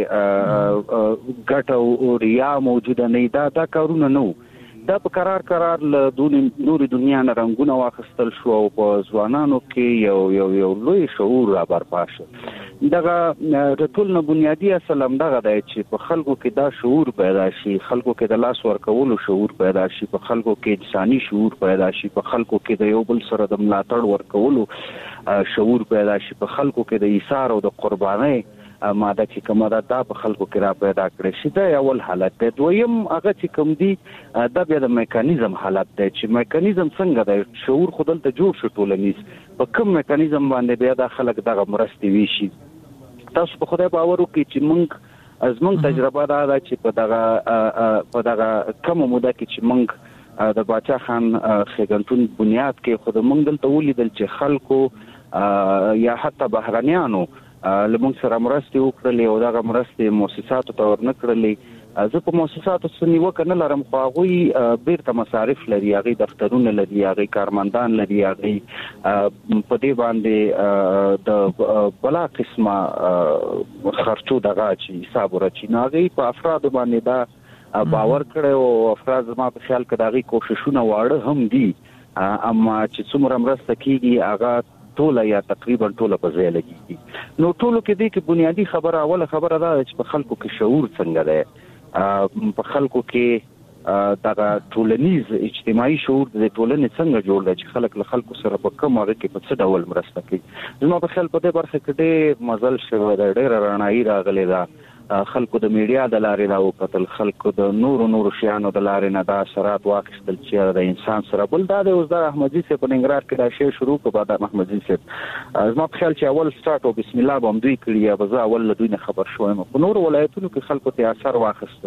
کې ګټه او ریا موجوده نه دا کارونه نو دا په قرار له نوري دنیا نه رنگونه واخستل شو او په ځوانانو کې یو لوی شعور را برپا شو. دغه ټول نه بنیادی اصل هم دغه دی چې په خلکو کې دا شعور پیدا شي خلکو کې د لاس ورکولو شعور پیدا شي په خلکو کې انساني شعور پیدا شي په خلکو کې د یو بل سره د ملاتړ ورکولو شعور پیدا شي په خلکو کې د ایثار او د قربانۍ ماده چې کومه دا په خلکو کې را پیدا کړی شي دا اول حالت دی. دویم هغه چې کوم دی دا بیا د میکانیزم حالت دی چې میکانیزم څنګه دی شعور خودل ته جوړ شو ټولنیز په کوم میکانیزم باندې بیا د خلک دغه مرستې ویشي. تاسو په خدای باور وکړئ چې موږ تجربه دا چې په دغه کومه موده کې چې موږ د باچا خان ښېګڼتون بنیاد کې خود موږ دلته ولیدل چې خلکو یا حتی بهرنیانو لمونږ سره مرستې وکړلې او دغه مرستې مؤسساتو ته ورنکړلې زه په مؤسساتو څه نیوکه نه لرم خو هغوی بیرته مصارف لري هغوی دفترونه لري هغوی کارمندان لري هغوی په دې باندې د بلا قسمه خرچو دغه چې حساب ورچي نو هغوی په افرادو باندې دا باور کړی او افراد زما په خیال کې د هغوی کوششونه واړه هم دي اما چې څومره مرسته کېږي هغه ټوله یا تقریبا ټوله په ځای لګیږي. نو ټولو کې دې کې بنیادی اوله خبره دا چې په خلکو کې شعور څنګه دی په خلکو کې دغه ټولنیز اجتماعي شعور د ټولنې څنګه جوړ دی چې خلک له خلکو سره په کوم هغه کې په څه ډول مرسته کوي. زما په خیال په دې برخه کې ډېر مزل شوی دی ډېر رڼایي راغلی ده خلکو د میډیا د لارې دا وکتل خلکو د نورو شیانو د لارې نه دا اثرات واخیستل چې د انسان سره بل دا د اوس د احمدي صاحب په ننګرهار کې دا شی شروع کړ بعد احمدي صاحب زما په خیال چې اول سٹارټ او بسم الله باندې دوی کړی یا بزا اول دوی نه خبر شوم په نور ولایتونو کې خلکو ته اثر واخیست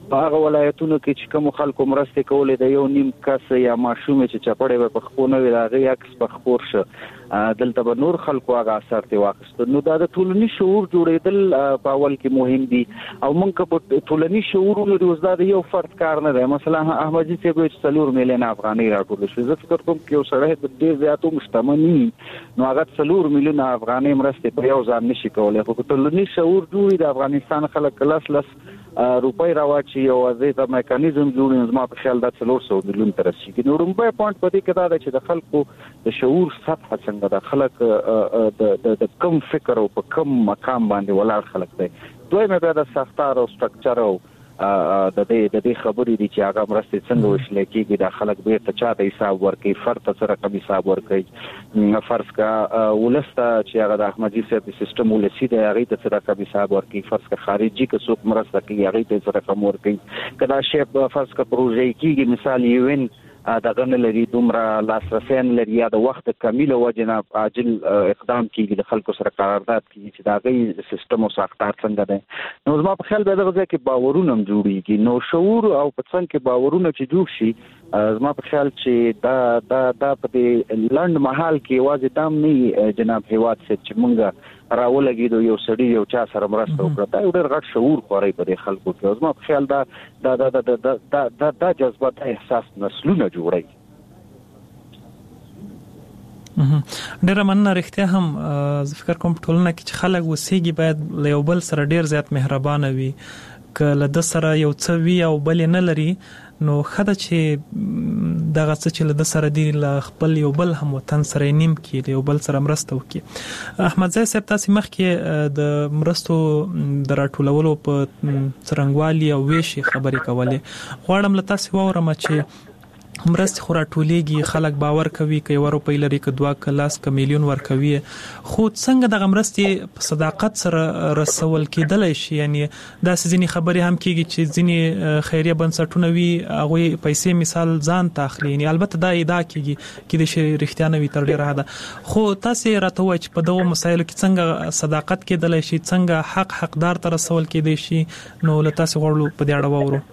په هغه ولایتونو کې چې کوم خلکو مرسته کولې د یو نیم کس یا ماشوم چې چپړې په خپونه وی راغی عکس په خپور شو دلته به نور خلکو هغه اثر ته واخست. نو دا د ټولنی شعور جوړېدل په اول کې مهم دي او موږ په ټولنی شعور لرو زده یو فرد کار نه دی. مثلا احمدی ته به 4 میلیون افغانۍ راټول شو. زه فکر کوم چې یو سړی د ډیر زیاتو مشتمنی نو هغه 4 میلیون افغانۍ مرسته په یو ځان نشي کولای. خو ټولنی شعور جوړي د افغانستان خلک کلاس روپۍ راوچی او ازې د میکانیزم جوړین زما په خیال د 400 میلیون تر شي. نو رومبه پوینټ په دې کې دا ده چې د خلکو د شعور سطح څنګه د خلک د کم فکر او په کم مقام باندې ولاړ خلک دی. دوی مې د ساختار او سټرکچر او د دې خبرې دي چې هغه مرسته څنګه وشل کېږي د خلک به ته چاته حساب ورکړي فرد ته سره کوم حساب ورکړي فرض کا ولسته چې هغه د احمدي صاحب سیستم ولسی دی هغه ته سره کوم حساب ورکړي فرض کا خارجي که څوک مرسته کوي هغه ته سره کوم ورکړي کدا شی فرض کا پروژې کېږي مثال یوین دا غن لري دومره لاسرسي لري یا د وخت کمیله وجنه عاجل اقدام کیږي د خلکو سره قرارداد کیږي چې دا غي سیستم او ساختار څنګه ده. نو زما په خیال به دغه کې باورونه جوړیږي. نو شعور او په څنګه کې باورونه چې جوړ شي زما په خیال چې دا په لند محل کې واځي دام نه جناب هیواد چې مونږه راولګیدو یو سړی یو چا سره مرسته وکړه دا ډېر غټ شعور خوري په خلکو کې. زما په خیال دا جذبه د احساس نسلونه جوړي. ډېر مننه. رښتیا هم زه فکر کوم ټولنه کې چې خلک وسیږي باید له یو بل سره ډېر زیات مهربانه وي. که له د سره یو څه وی او بل نه لري نو خدای چې دغه څه چې له سره دی له خپل یو بل هم وطن سره نیم کې یو بل سره مرسته وکړي. احمد زای صاحب تاسو مخکې د مرستو د راټولولو په څرنګوالي او ویشي خبرې کولې. غواړم له تاسو واورم چې مرستې خو راټولېږي خلک باور کوي که 1 روپۍ لري که 2 کلاس که میلیون ورکوي خو څنګه دغه مرستې په صداقت سره رسول کېدلی شي. یعنی داسې ځینې خبرې هم کېږي چې ځینې خیریه بنسټونه وي هغوی پیسې مثال ځان ته اخلي. یعنی البته دا ادعا کېږي کېدای شي رښتیا نه وي تر ډېره حده. خو تاسې راته ووایئ چې په دغو مسایلو کې څنګه صداقت کېدلی شي څنګه حقدار ته رسول کېدی شي. نو له تاسې غواړو په دې اړه واورو.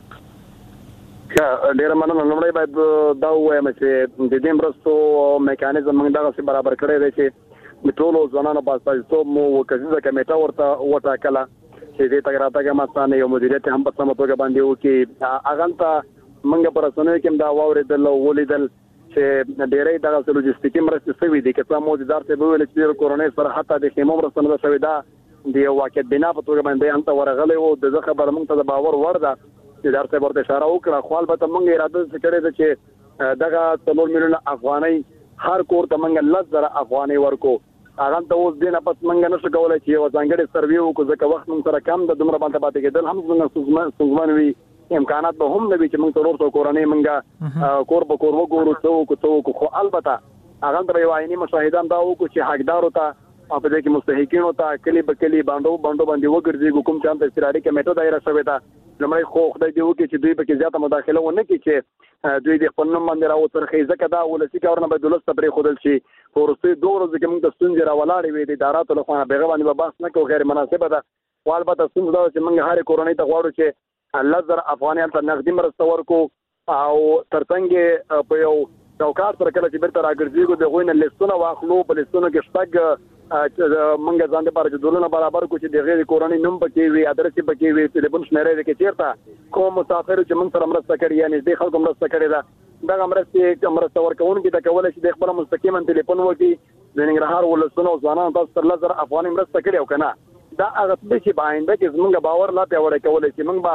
ډیر مننه. لومړی باید دا وایم چې د دې مرستو میکانیزم موږ دغه برابر کړی دی چې ټولو ځوانانو په اساس مو وکړه کمیټه ورته وټاکله چې دې تګراته مستانه یو مدیریت هم په سم توګه باندې وکي. اغه ته موږ پر اسانه کې دا واوریدل او ولیدل چې ډیرې دغه لوجستیکي مرستې سوي دي چې موجودار ته ویل چې کورونې سره حتی د خیمو مرستنه شوې ده دی واقع بنا په توګه باندې انت ورغلې او د خبر موږ ته باور ورده چې درته ورته اشاره وکړه. خو البته موږ اراده کړې ده چې دغه 3 میلیون افغانۍ هر کور ته موږ 10,000 افغانۍ ورکو. هغه ته اوس دینه پس موږ نشو کولای چې یو ځانګړی سروي وکړو ځکه وخت موږ سره کم د دومره باندې پاتې کېدل هم څنګه وي امکانات به هم نه وي چې موږ ضرورت کورنۍ موږ کور په کور وګورو. خو البته هغه ته یو عیني مشاهدان دا وکړو چې حقدار ته په دې کې مستحقینو ته کلی به کلی باندې وګرځي کوم چې هم استراري کمیټه دایره شوې ده. لمړی خو خدای دې وکړي چې دوی به کې زیاته مداخله ونه کړي چې دوی د خپل نوم باندې راوترخي ځکه دا ولسی کارونه به دولت پرې خودل شي. ورسته 2 ورځې کې موږ د ستونزې راولاړې وې د اداراتو له خوا به باندې بحث نه کوو غیر مناسبه ده. خو البته ستونزه دا چې موږ هر کورنۍ ته غواړو چې 10,000 افغانۍ ته نقدي مرسته ورکو او ترڅنګ په یو چوکاټ سره کله چې بیرته راګرځېږو د غوینه لیستونه واخلو په لیستونو کې شپږ منګه ځان د پاره دولونه برابر کو چې د غیر کورنۍ نوم پکې وي ادرس پکې وي ټلیفون شمیرې کې چیرته کوم مسافر چې موږ سره مرسته کړی یعنی د خلکو مرسته کړی دا دغه مرسته ورکون کې د کولای شي د خپل مستقیم ټلیفون وکي د ننګرهار ولسونو ځوانان تاسو تر 10,000 افغانۍ مرسته کړی او کنه دا هغه څه چې باندې کې زموږ باور لا پیاوړی کولای شي موږ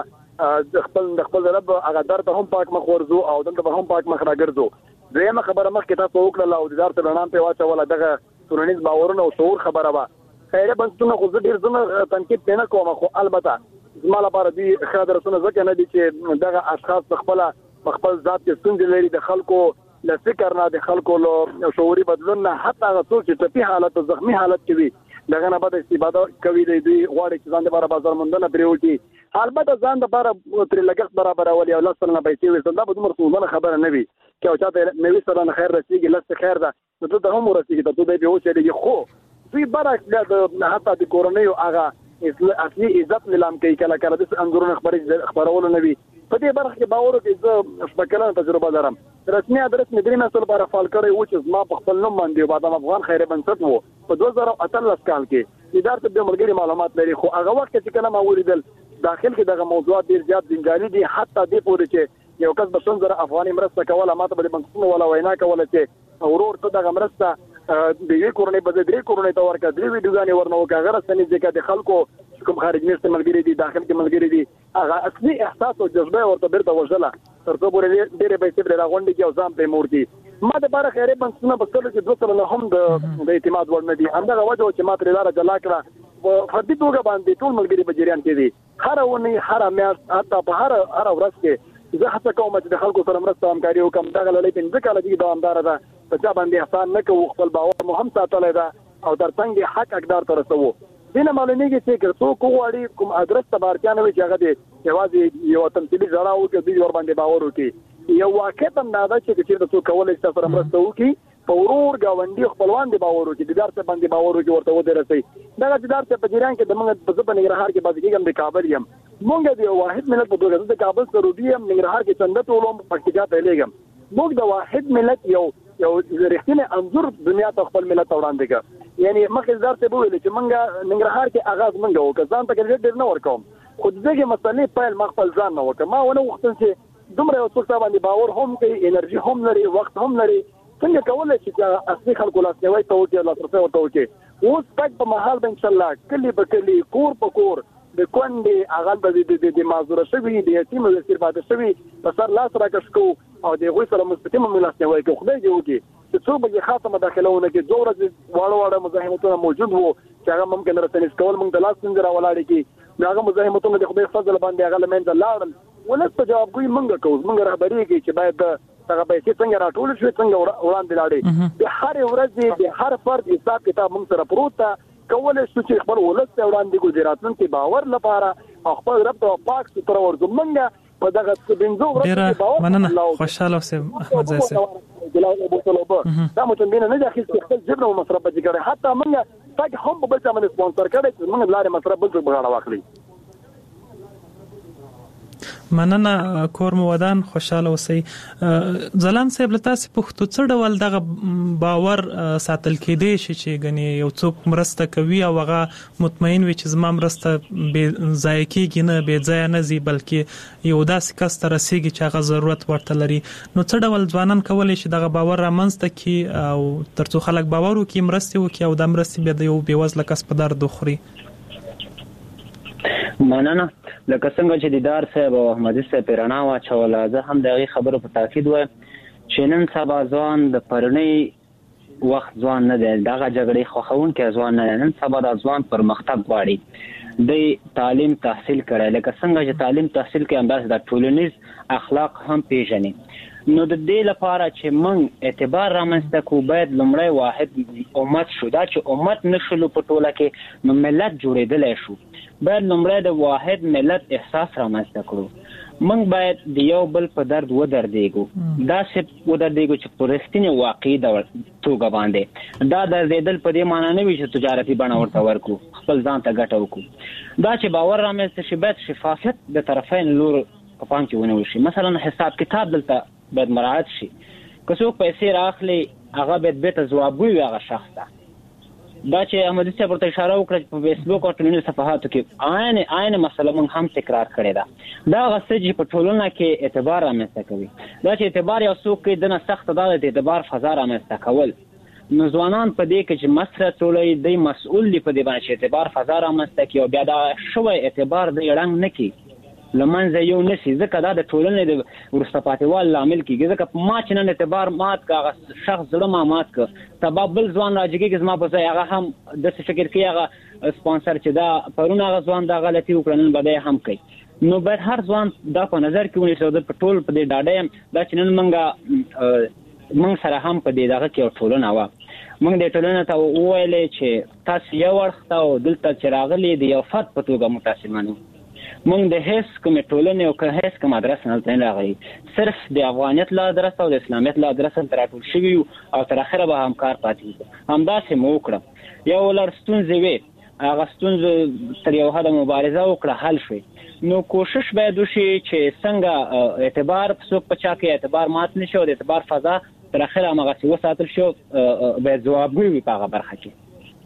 به خپل رب هغه درته هم پاک مخ ورزو او دلته هم پاک مخ راګرځو. دیمه خبره مخکې تاسو وکړه او د دار ته نام په واچول دغه ټولنیز باورونه او شعور خبره وا خیره بنسټونه خو ډیر زما تنقید نه کوم. خو البته زما لپاره دي خاطرونه ځکه نه دي چې دغه اشخاص خپل ذات کې څنګه لري د خلکو له فکر نه د خلکو له شعوري بدلون نه حتی هغه څوک چې په حالت زخمی حالت کې وي دغه نه بد استفاده کوي دی غواړي چې ځان د بار بازار مندنه پریوټي البته ځان د بار تر لګښت برابر اولي او لسنه پیسې وي دا به عمر څونه خبره نه وي چې او چاته نوې سره خیر رسیږي لسته خیر ده نو ته هم ورسیږي ته دوی به وچلې خو دوی برعکس د حتی د کورنۍ هغه اصلي عزت نیلام کوي کله کله د انګورونو خبرولو نه وي په دې برخه کې باور کوي چې شپږ تجربه لرم رسمي ادرس مې درې مسل لپاره فعال کړی و چې ما په خپل نوم باندې بادام افغان خیري بنسټ وو په 2018 کال کې اداره د ملګری معلومات لري خو هغه وخت چې کله ما ولیدل داخل کې دغه موضوعات ډیر زیات ځنګالي دي حتی دې پورې چې یو کس به 10000 افغاني مرسته کوله ماته به بنکونه ولا وینا کوله چې ورور ته دغه مرسته د یو کورنۍ په درې کورنۍ ته ورکړه درې ویډیوګانې ورنو کاغه رسنۍ ځکه د خلکو کوم خارج مېشته ملګری دي داخل کې ملګری دي هغه اصلي احساس او جذبه ورته بیرته وژله ترڅو پورې ډېرې پیسې پر راغونډي کې او ځان په مورتي ما د بار خیرې بنسونه په کله چې 2 نه هم د اعتماد وړ نه دي همدغه وجه چې ما تر لاره جلا کړه فردي توګه باندې ټول ملګری په جریان کې دي هر ونی هر میاشت حتی په هر ورځ کې زه هڅه کوم چې د خلکو سره مرسته همکاري وکم دغه لړۍ پنځه کاله کې دوامدار ده په ځا باندې احسان نه کوو خپل باور مو هم ساتلای ده او ترڅنګ حق حقدار ته رسوو دینه معلومیږي چې ګرځو کوغړی کوم ادرس تبارکانه وي چې هغه دی یوازې یو تمثيلي ځړاو کې دوی ور باندې باور وکي یو واقع هم دا ده چې چې تاسو کولای شئ سره مرسته وکي په ورور گاونډي خپلوان دی باور وکي د دارته باندې باور وکي ورته ودرسي دا د دارته په جریان کې د موږ په ځبن نګرهار کې باندې کېږم د کابل یم موږ د واحد ملت په توګه د کابل سرودی یم نګرهار کې څنګه ټولوم پکتیکا ته لګم موږ د واحد ملت یو رښتینی انظر دنیا ته خپل ملت وړاندې کړ یعنی مخکې ځارته بوله چې منګه ننګرهار کې آغاز منګه وکړ ځان ته ډېر نه ورکوم خو دغه مسلې په مخفل ځان نه وکړ ما ونه وختل چې دومره یو څه باندې باور هم کوي انرژي هم لري وخت هم لري څنګه کولای شي چې اصلي خلکو لاسنیوي ته وکړي لاسرسي ورته وکړي اوس پک په محل به ان شاء الله کلی به کلی کور په کور د کونډې هغه به د معذور شوی د یتیم د استفاده شوی په سر لاس راکښ کو او د غوي سره مستقیم ملاسنیوي کوي خدای دې وکړي چې څو به خاصه مداخلهونه کې دوه ورځې واړه مزاحمتونه موجود وو چې هغه ممکن رسنیز کول موږ د لاس څنګه راولاړ کی هغه مزاحمتونه د خدای فضل باندې هغه لمنځه لاړل ولې په جوابګوي موږ کوو موږ رهبری کې چې باید هغه پیسې څنګه راټول شي څنګه وړاندې لاړې د هر ورځې د هر فرد حساب کتاب موږ سره پروت کولای شو چې خپل ولست وړاندې ګذراتن کې باور لپاره او خپل رب ته پاک ستر ورزو منګه په دغه بنزو ورځ کې باور مننه خوشاله اوسم احمد زاهد دا مو څنګه نه داخل چې خپل جبر او مصرف به کړي حتی منګه تاګ هم په بل څه باندې سپانسر کړي چې موږ لارې مصرف بل څه بغاړه واخلي مننه کور مو ودان خوشاله اوسئ ځلان صاحب له تاسو پوښتنه څه ډول دغه باور ساتل کېدی شي چې غني یو څوک مرسته کوي او هغه مطمئن وي چې زما مرسته به ضایع کیږي نه به ځای نه زی بلکې یو داسې کس ته رسیږي چې هغه ضرورت ورته لري نو څه ډول ځوانان کولی شي دغه باور رامنځته کړي او ترڅو خلک باور وکړي مرسته وکړي او د مرستې به د یو بیوزله کس په درد وخوري مننه لکه څنګه چې دیدار صاحب او احمدي صاحب رڼا واچوله زه هم دغه خبرو په تاکید وایم چې نن سبا ځوان د پرونی وخت ځوان نه دی دغه جګړې خوښونکي ځوان نه نن سبا د ځوان پرمختګ غواړي د تعلیم تحصیل کړي لکه څنګه چې تعلیم تحصیل کوي همداسې د ټولنیز اخلاق هم پیژني نو د دې لپاره چې موږ اعتبار رامنځته کوو باید لومړی واحد امت شو دا چې امت نشلو په ټوله کې نو ملت جوړېدلی شو باید لومړی د واحد ملت احساس رامنځته کړو موږ باید د یو بل په درد ودرېږو داسې ودرېږو چې په رښتینې واقعي توګه باندې دا دردېدل په دې معنی نه وي چې تجارتي بڼه ورته ورکړو خپل ځان ته ګټه وکړو دا چې باور رامنځته شي باید شفافیت د طرفین لور په پام کې ونیول شي مثلا حساب کتاب دلته باید مراعات شي که څوک پیسې راخلي هغه باید بیرته ځواب وي هغه شخص ته دا چې احمدي صاحب ورته اشاره وکړه په فیسبوک او ټولنیزو صفحاتو کې عین مسله موږ هم تکرار کړې ده دا هغه څه چې په ټولنه کې اعتبار رامنځته کوي دا چې اعتبار یو څوک کوي دنه سخته دا د اعتبار فضا رامنځته کول نو ځوانان په دې کې چې مسره ټولوي دی مسؤل دي په دې باندې چې اعتبار فضا رامنځته کوي او بیا دا شوی اعتبار د رنګ نه کوي لمنځه یو نشي ځکه دا د ټولنې د ورسته پاتېوالي لامل کېږي ځکه ما چې نن اعتبار مات که هغه شخص زړه ما مات که سبا بل ځوان راجګېږي زما په ځای هغه هم داسې فکر کوي هغه سپانسر چې دا پرون هغه ځوان دا غلطي وکړه نن به دی هم کوي نو باید هر ځوان دا په نظر کې ونیسي په ټول په دې ډاډه یم دا چې نن موږ سره هم په دې دغه کې یو ټولنه وه موږ دې ټولنې ته وویلې چې تاسو یو اړخ ته او دلته چې راغلي د یو فرد په توګه متاسفانه موږ د هیڅ کومې ټولنې او که هیڅ کوم ادرس نه راغلي صرف د افغانیت له ادرس او د اسلامیت له ادرس ته راټول شوي او تر اخره به همکار پاتې همداسې مو وکړه یو لړ ستونزې وې هغه ستونزې تر یو حده مبارزه وکړه حل شي. نو کوشش باید وشي چې څنګه اعتبار څوک په چا کې اعتبار مات نشي او د اعتبار فضا تر اخره هغه وساتل شي باید ځوابوي په هغه برخه کې.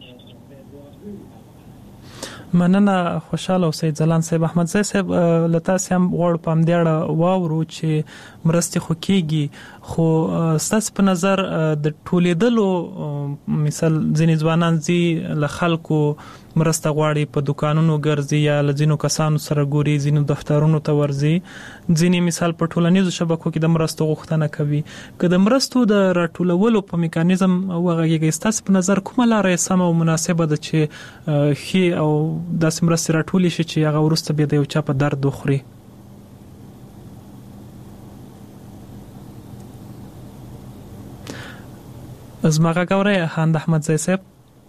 مننه خوشاله اوسئ ځلان صاحب. احمد زئی صاحب لتا سم وړ پام دیړه واورو چې مرستې خو کېږي خو ستاسو په نظر د ټولیدلو مثال ځینې ځوانان زی له خلکو مرسته غواړي په دکانونو ګرځي یا له ځینو کسانو سره ګوري ځینو دفترونو ته ورځي ځینې مثال په ټولنیزو شبکو کې د مرستو غوښتنه کوي. که د مرستو د راټولولو په میکانیزم وغږیږي ستاسو په نظر کومه لارې سمه او مناسبه ده چې خي او داسې مرستې راټولې شي چې هغه وروسته بیا د یو چا په درد وخوري؟ زما غږ اورئ هاند احمد زئی صاحب؟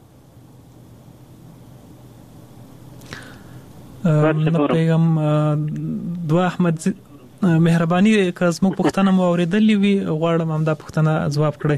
نه پیغام دوا احمد مهرباني که زموږ پوښتنه مو اوریدلې وي غواړم همدا پوښتنه ځواب کړئ.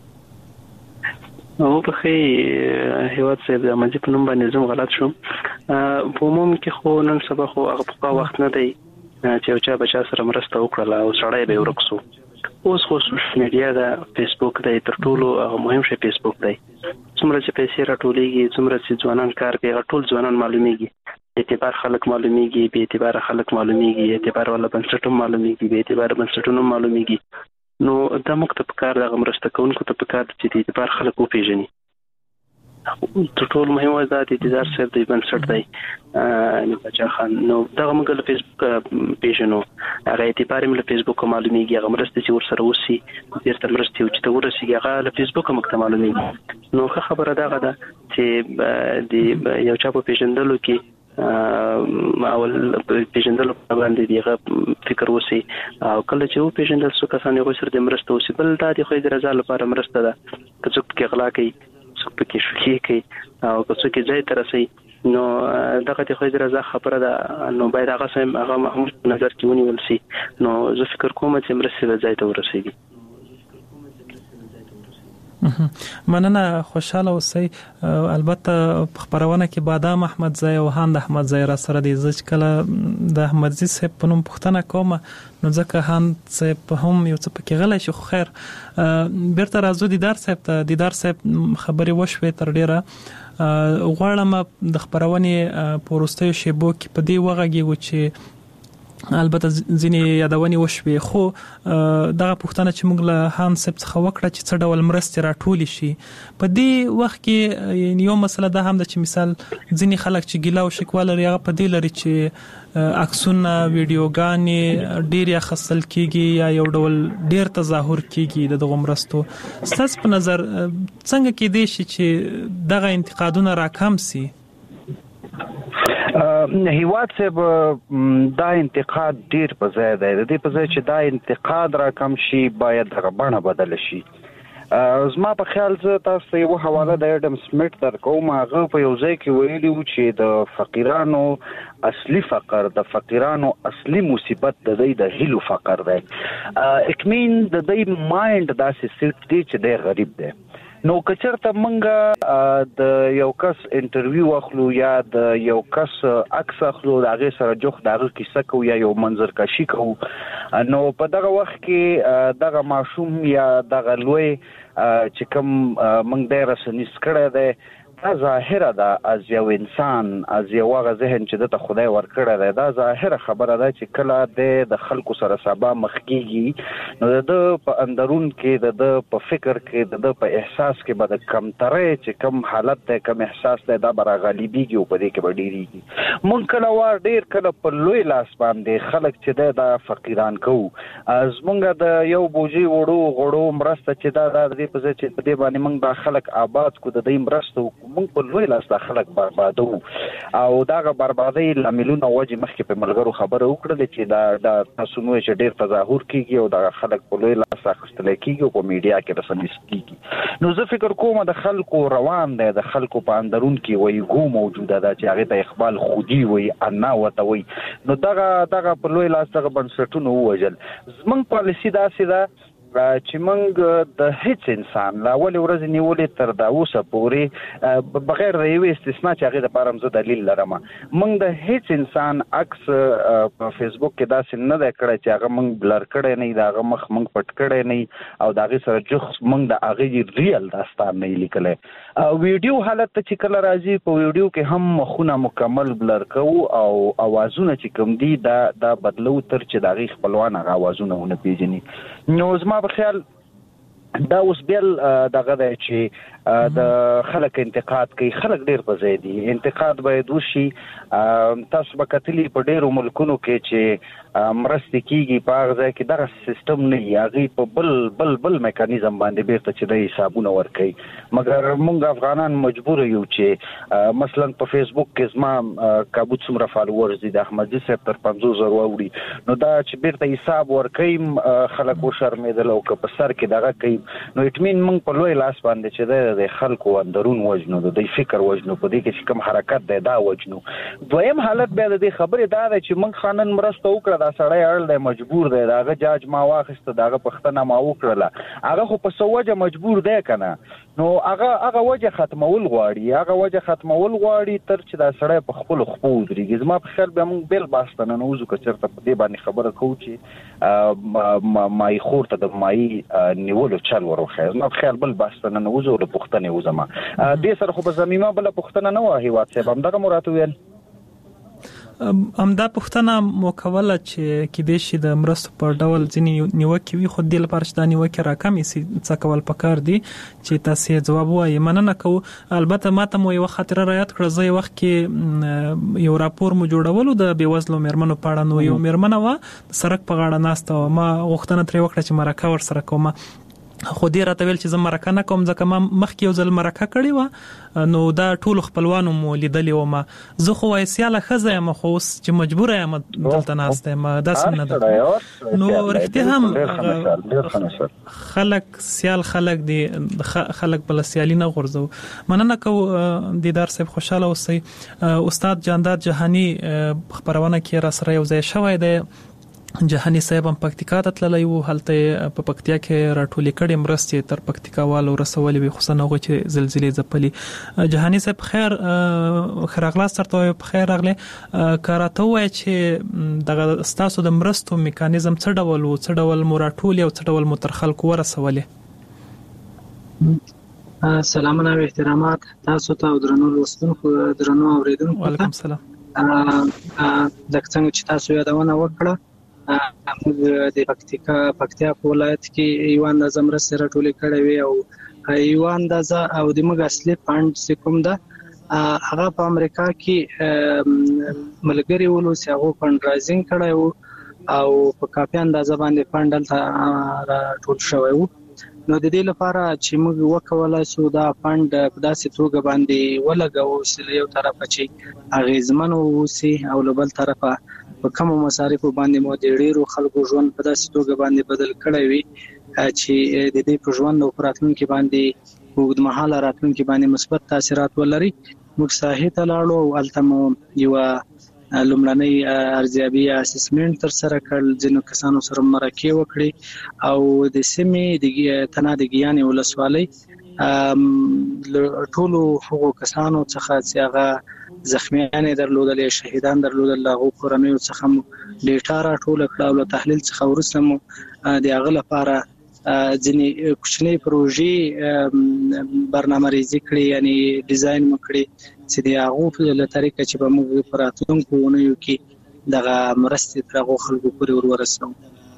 او په خې هیواد صاحب د ماجی په نوم باندې زم غلط شوم. په عموم کې خو نن سبا خو هغه په وخت نه دی چې یو چا بچا سره مرسته وکړه او سړی به ورکسو. اوس خو سوشل میډیا دا فیسبوک دی تر ټولو مهم شی فیسبوک دی. څومره چې پیسې راټولېږي څومره چې ځوانان کار کوي ټول ځوانان معلومیږي. اعتبار خلک معلومیږي به اعتبار خلک معلومیږي اعتبار ولا بنسټونه معلومیږي به اعتبار بنسټونه معلومیږي. نو دا مکتب کار د مرسته کوونکو ته په کار چې د اعتبار خلک وپیژني. تر ټولو مهم وای دا د اعتبار سره د بنسټ دی نه بچا خان. نو دا موږ له فیسبوک پیژنو هغه اعتبار موږ له فیسبوک معلومیږي هغه مرسته چې ور سره وسی ډیر مرسته چې ته ورسیږي هغه له فیسبوک مکتب معلومیږي. نو خبره دا ده چې د یو چا په پیژندلو کې اول پیژندل باندې دیغه فکر وسی او کله چې و پیژندل څو کسان یو سره د مرسته وسی بل د خو د رضا لپاره مرسته ده که څوک کې اغلا کوي څوک کې شوخي کوي او که څوک ځای ته رسي نو دغه د خو د رضا خبره ده. نو باید هغه سم هغه محمود نظر کې ونیول شي. نو زه فکر کوم چې مرسته ځای ته ورسیږي. مننه خوشاله اوسئ. البته خبرونه کې بادام احمد زئی او هاند احمد زئی را سره دي. ځکه کله د احمد زئی صاحب په نوم پوښتنه کوم نو ځکه هاند صاحب هم یو څه پکې غلی شو. خیر بیرته راځو دیدار صاحب ته. دیدار صاحب خبرې وشوې تر ډیره غواړم د خبرونې په وروستیو شیبو کې په دې وغږیږو چې البته ځینې یادونې وشوي خو دغه پوښتنه چې موږ له هان صاحب څخه وکړه چې څه ډول مرستې راټولې شي په دې وخت کې یو مسله ده هم ده چې مثال ځینې خلک چې ګیله او شکوه لري هغه په دې لري چې عکسونه ویډیوګانې ډېر اخیستل کېږي یا یو ډول ډېر تظاهر کېږي د دغو مرستو. ستاسو په نظر څنګه کېدای شي چې دغه انتقادونه راکم سي؟ هیواد صاحب دا انتقاد ډیر په ځای دی. د دې په ځای چې دا انتقاد راکم شي باید دغه بڼه بدله شي. زما په خیال زه تاسو ته یو حواله د اډم سمیت درکوم. هغه په یو ځای کې ویلي و چې د فقیرانو اصلي فقر د فقیرانو اصلي مصیبت د دوی د هیلو فقر دی. اکمین د دوی مایند داسې سیټ دی چې دی غریب دی. نو کچرته منګه د یو کس انټرویو اخلو یا د یو کس عکس اخلو د هغه سره جوخ دغه کیسه کو یا یو منظر کشي کو نو په دغه وخت کې دغه ماشوم یا دغه لوی چې کوم منګ د رسنیس کړه ده دا ظاهره ده از یو انسان از یو هغه ذهن چې د خدای ورکړه ده. دا ظاهره خبره ده چې کله د خلکو سره سبا مخ کیږي نو د په اندرون کې د په فکر کې د په احساس کې به د کمترۍ چې کم حالت ده کم احساس ده دا بر غالبيږي او په دې کې به ډیریږي. مونږ کله وار ډیر کله په لوی لاس باندې خلک چې دا فقیران کو از مونږ د یو بوجي وړو مرسته چې دا د دې په ځای چې په دې باندې مونږ د خلک آباد کو د دې مرسته مونږ په لوی لاس د خلک بربادو او داغه بربادي لاملونه وجه مخکې په ملګرو خبره وکړه چې دا تاسو نو چې ډیر تظاهر کیږي او د خلک په لوی لاس اخستل کیږي او په میډیا کې رسنیس کیږي. نو زه فکر کوم د خلکو روان دی د خلکو په اندرون کې وایي ګو موجوده ده چې هغه ته اقبال خودي وایي انا وته وایي. نو دغه په لوی لاس دغه بنسټونو ووجل. زمونږ پالیسی داسې ده چې موږ د هیڅ انسان لا ول ورځ نیولې تر دا اوسه پورې بغیر د یو استثناء چې هغه د پاره مزه دلیل لرم موږ د هیڅ انسان عکس په فیسبوک کې داسې نه ده کړی چې هغه موږ بلر کړی نه داغه مخ موږ پټ کړی نه او داغه سره جوخ موږ د هغه ریل داستان نه لیکل ویډیو حالت چې کله راځي په ویډیو کې هم مخونه مکمل بلر کوو او اوازونه چې کوم دي دا بدلو تر چې داغه خپلوان هغه اوازونه ونه پیژني نو زما په خیال دا اوس بیل دغه دی چې د خلک انتقاد کوي خلک ډیر په ځای دي انتقاد باید وشي تاسو به کتلی په ډیرو ملکونو کې چې مرستې کیږي په هغه ځای کې دغه سیستم نه وي هغې په بل میکانیزم باندې بیرته چې د حسابونه ورکوي مګر موږ افغانان مجبور یو چې مثلا په فیسبوک کې زما کابو څومره فالوورز دي د احمدزي صاحب تر 50,000 واوړي نو دا چې بیرته حساب ورکوي خلک وشرمېدل او که په سر کې دغه کوي نو اټمین موږ په لوی لاس باندې چې د خلکو اندرون وجنو د فکر وجنو په دې کې چې کوم حرکت دی دا وجنو دویم حالت بیا د دې خبرې دا ده چې موږ خانن مرسته وکړه دا سړی اړل دی مجبور دی داغه جاج ما واخیسته داغه پښتنه ما وکړله هغه خو په سوجه مجبور دی کنه نو هغه وجه ختمول غواړي تر چې دا سړی په خپل خپل درېږي زما په خیال به موږ بل باستنه نه وځو که چېرته په دې باندې خبره کوو چې مای خور ته د مای نیولو چل وروښیي زما په خیال بل باستنه نه وځو له پوښتنې وځم دې سره خو به زمینه بله پوښتنه نه وه هیواد صاحب همدغه مو راته ویل همدا پوښتنه مو کوله چې کېدای شي د مرستو په ډول ځینې نیوکې وي خو دې لپاره چې دا نیوکې راکمې سي څه کول پکار دي چې تاسو یې ځواب وایي مننه کوو البته ماته مو یو خاطره را یاد کړه زه یو وخت کې یو راپور مو جوړولو د بېوزلو مېرمنو په اړه نو یو مېرمنه وه سړک په غاړه ناسته وه ما غوښتنه ترې وکړه چې مرکه ورسره کوم خو دې راته ویل چې زه مرکه نه کوم ځکه ما مخکې یو ځل مرکه کړې وه نو دا ټول خپلوانو مو لیدلې وم زه خو وایسیاله ښځه یم خو اوس چې مجبوره یم دلته ناسته یم داسې نه ده نو رښتیا هم خلک سیال خلک دي خلک بل سیالي نه غورځو مننه کوو دیدار صاحب خوشاله اوسئ استاد جانداد جهانی خبرونه کې را سره یو ځای شوی دی جهانی صاحب هم پکتیکا ته تللی وو هلته په پکتیا کې راټولې کړې مرستې تر پکتیکا والو رسولې وي خصوصا هغه چې زلزلې ځپلي جهانی صاحب خیر خراغلاس ترته په خیر راغله کاراته وای چې دغه ستاسو د مرستو میکانیزم څه ډول مو راټولې او څه ډول مو تر خلکو ورسولې سلامونه او احترامات تاسو ته او درنو اوریدونکو وعلیکم السلام د څنګه چې تاسو یادونه وکړه د پکتیا په ولایت کې یو اندازه مرستې راټولې کړې وي او یو اندازه او د موږ اصلي فند چې کوم ده هغه په امریکا کې ملګری ولوس هغه فند رایزینګ کړی او په کافي اندازه باندې فند راټول شوی وو نو د دې لپاره چې موږ وکولای شو دا فند په داسې توګه باندې ولګو چې یو طرف چې اغیزمن ووسی او بل طرفه په کوم مصارف باندې مو د ډیرو خلکو ژوند په داسې توګه باندې بدل کړی وي چې د دې په ژوند او راتلونکي باندې وګد مهاله راتلونکي باندې مثبت تاثیرات ولري موږ ساحې ته لاړو او هلته مو یو لومړنۍ ارزیابي اسسمنټ تر سره کړل ځینو کسانو سره مرکه وکړي او د سیمې د تنا د ګیانې ولسوالۍ ټولو هغو کسانو څخه چې هغه زخمیان درلودل شهیدان درلودل هغه کورنۍ څخه ډیټا راټول کړه او تحلیل څخه ورسره مو د هغه لپاره ځینې کوچنۍ پروژې برنامه‌ریزي کړې یعنی ډیزاین وکړي چې د هغه له طریقې چې به موږ په راتلونکو اونیو کې دغه مرستې تر هغو خلکو پورې ورسوو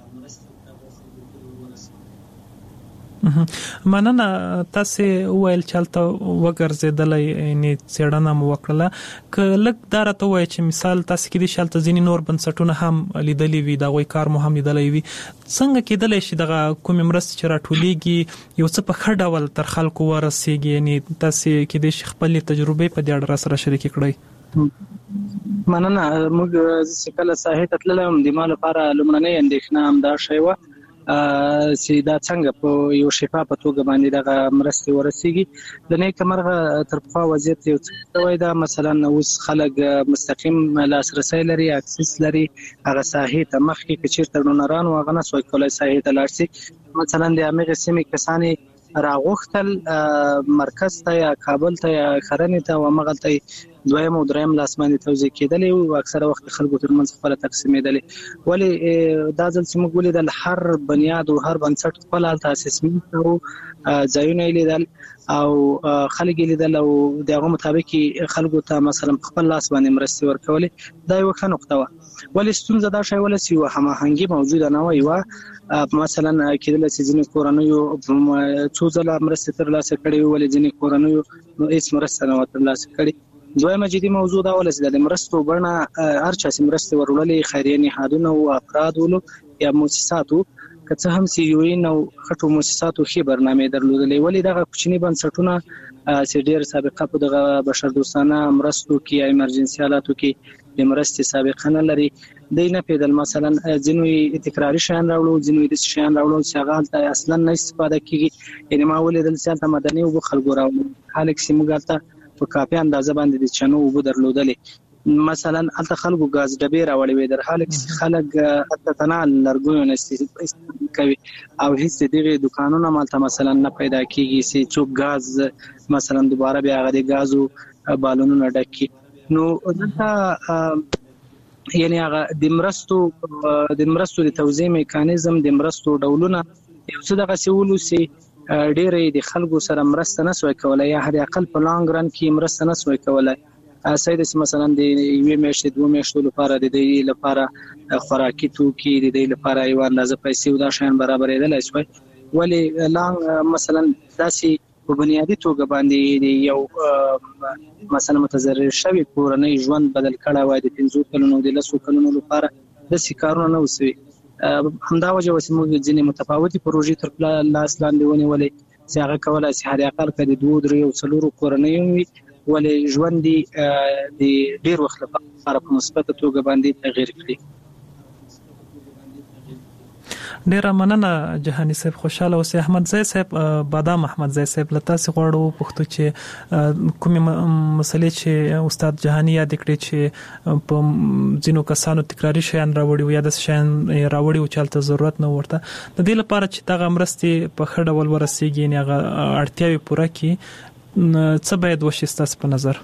مننه تاسو ویل چلته وګرځیدلې یعنی څېړنه مو وکړه که لږ دا راته وایي چې مثال تاسو کې د شالته ځینې نور بنسټونه هم لیدلې وي دا غوي کار مو هم لیدلې وي څنګه کېدلی شي دغه کومې مرستې چې راټولېږي یو څه په ښه ډول تر خلکو ورسېږي یعنی تاسو کې د خپل تجربې په دې اړه سره شریک کړئ مننه موږ چې کله ساحې ته تللم د مال لپاره لمړنۍ اندېښنه هم دا شی و چې دا څنګه په یو شفاف توګه باندې دغه مرستې ورسیږي د نیک مرغه تر په وضعیت یو څه وای دا مثلا اوس خلک مستقیم لاسرسي لري اکسس لري هغه ساحې ته مخکې کچیر ترنوران واغ نه سوي کولای ساحې ته لارسي مثلا د امریکا سیمې کسانی راغوختل مرکز ته یا کابل ته یا خرنې ته و مغلطه دویم او دریم لاسماني توزیع کېدل او اکثره وخت خلکو ترمنځ خپل تقسیمېدل ولی دا ځل چې موږ ولیدل هر بنیاد او هر بنسټ خپل تاسیس او ځایونه لیدل او خلک لیدل او دغه مطابق خلکو ته مثلا خپل لاس باندې مرستې ورکولې دا یو ښه نقطه و ولی ستونزه دا شی ولسی و هماهنګي موجوده نه وي و مثلا کېدل چې ځینې کورنیو څو ځله مرستې ترلاسه کړې ولې ځینې کورنیو هیڅ مرسته نه ترلاسه کړې دویمه جدي موضوع دا ولې د مرستو بڼه هر چا چې مرستې ورولې خیریه نهادونه او افراد ولو یا مؤسساتو که څه هم سی یو ان او خټو مؤسساتو خې برنامه درلودلې ولې دغه کوچني بنسټونه چې ډېر سابقه په دغه بشر دوستانه مرستو کې یا ایمرجنسي حالاتو کې د مرستې سابقه نه لري د نه پیدل مثلا ځینوي تکراری شان راوړو ځینوي د شان راوړو چې هغه اصلا نه استفاده کیږي یعنی ما ولې د څه مدني او خلکو راوړو خالق سیمګالته په کافي اندازه باندې د چنو وبو درلودلې مثلا الته خلکو غاز ډبې راوړې وې در حال خلک الته تنال لرګو نه استفاده کوي او هیڅ دغه دکانونه مالته مثلا نه پیدا کیږي چې څوک غاز مثلا دوباره بیا غدي غازو بالونونه ډکي نو دلته یعنی هغه د مرستو د توزیع میکانیزم د مرستو ډولونه یو څه دغه سیولو سي ډېرې د خلکو سره مرسته نه سوي کولای یا هر اقل په لانګ رن کې مرسته نه سوي کولای سیدس مثلا د یوې میاشتې دوه میاشتو لپاره د دې لپاره خوراکي توکي د دې لپاره یو اندازه پیسې او دا شان برابرېدل شوی ولی لانګ مثلا داسي په بنیادی توګه باندې یو مثلا متضرر شوی کورنۍ ژوند بدل کړه وای د 15 کلونو د 10 کلونو لپاره د سکارونه نه وسوي همدا وجه وسې موږ ځینې متفاوتي پروژې تر لاس لاندې ونیولې چې هغه کولای شي هر اقل کړي 2 3 او 4 کورنۍ وي ولې ژوند د ډیر وخت لپاره په مثبت توګه باندې تغیر کړي ډیر مننه جهاني صاحب خوشاله اوسئ احمد زئی صاحب بادام احمد زئی صاحب لته سي غواړو پښتو چې کومه مسلې چې استاد جهاني یاد کړی چې په ځینو کسانو تکراری شیان راوړي یا د شیان راوړي او چالت ضرورت نه ورته د دې لپاره چې دغه مرستې په خړ ډول ورسیږي نه هغه اړتیاوي پوره کړي څه باید وشي ستاسو په نظر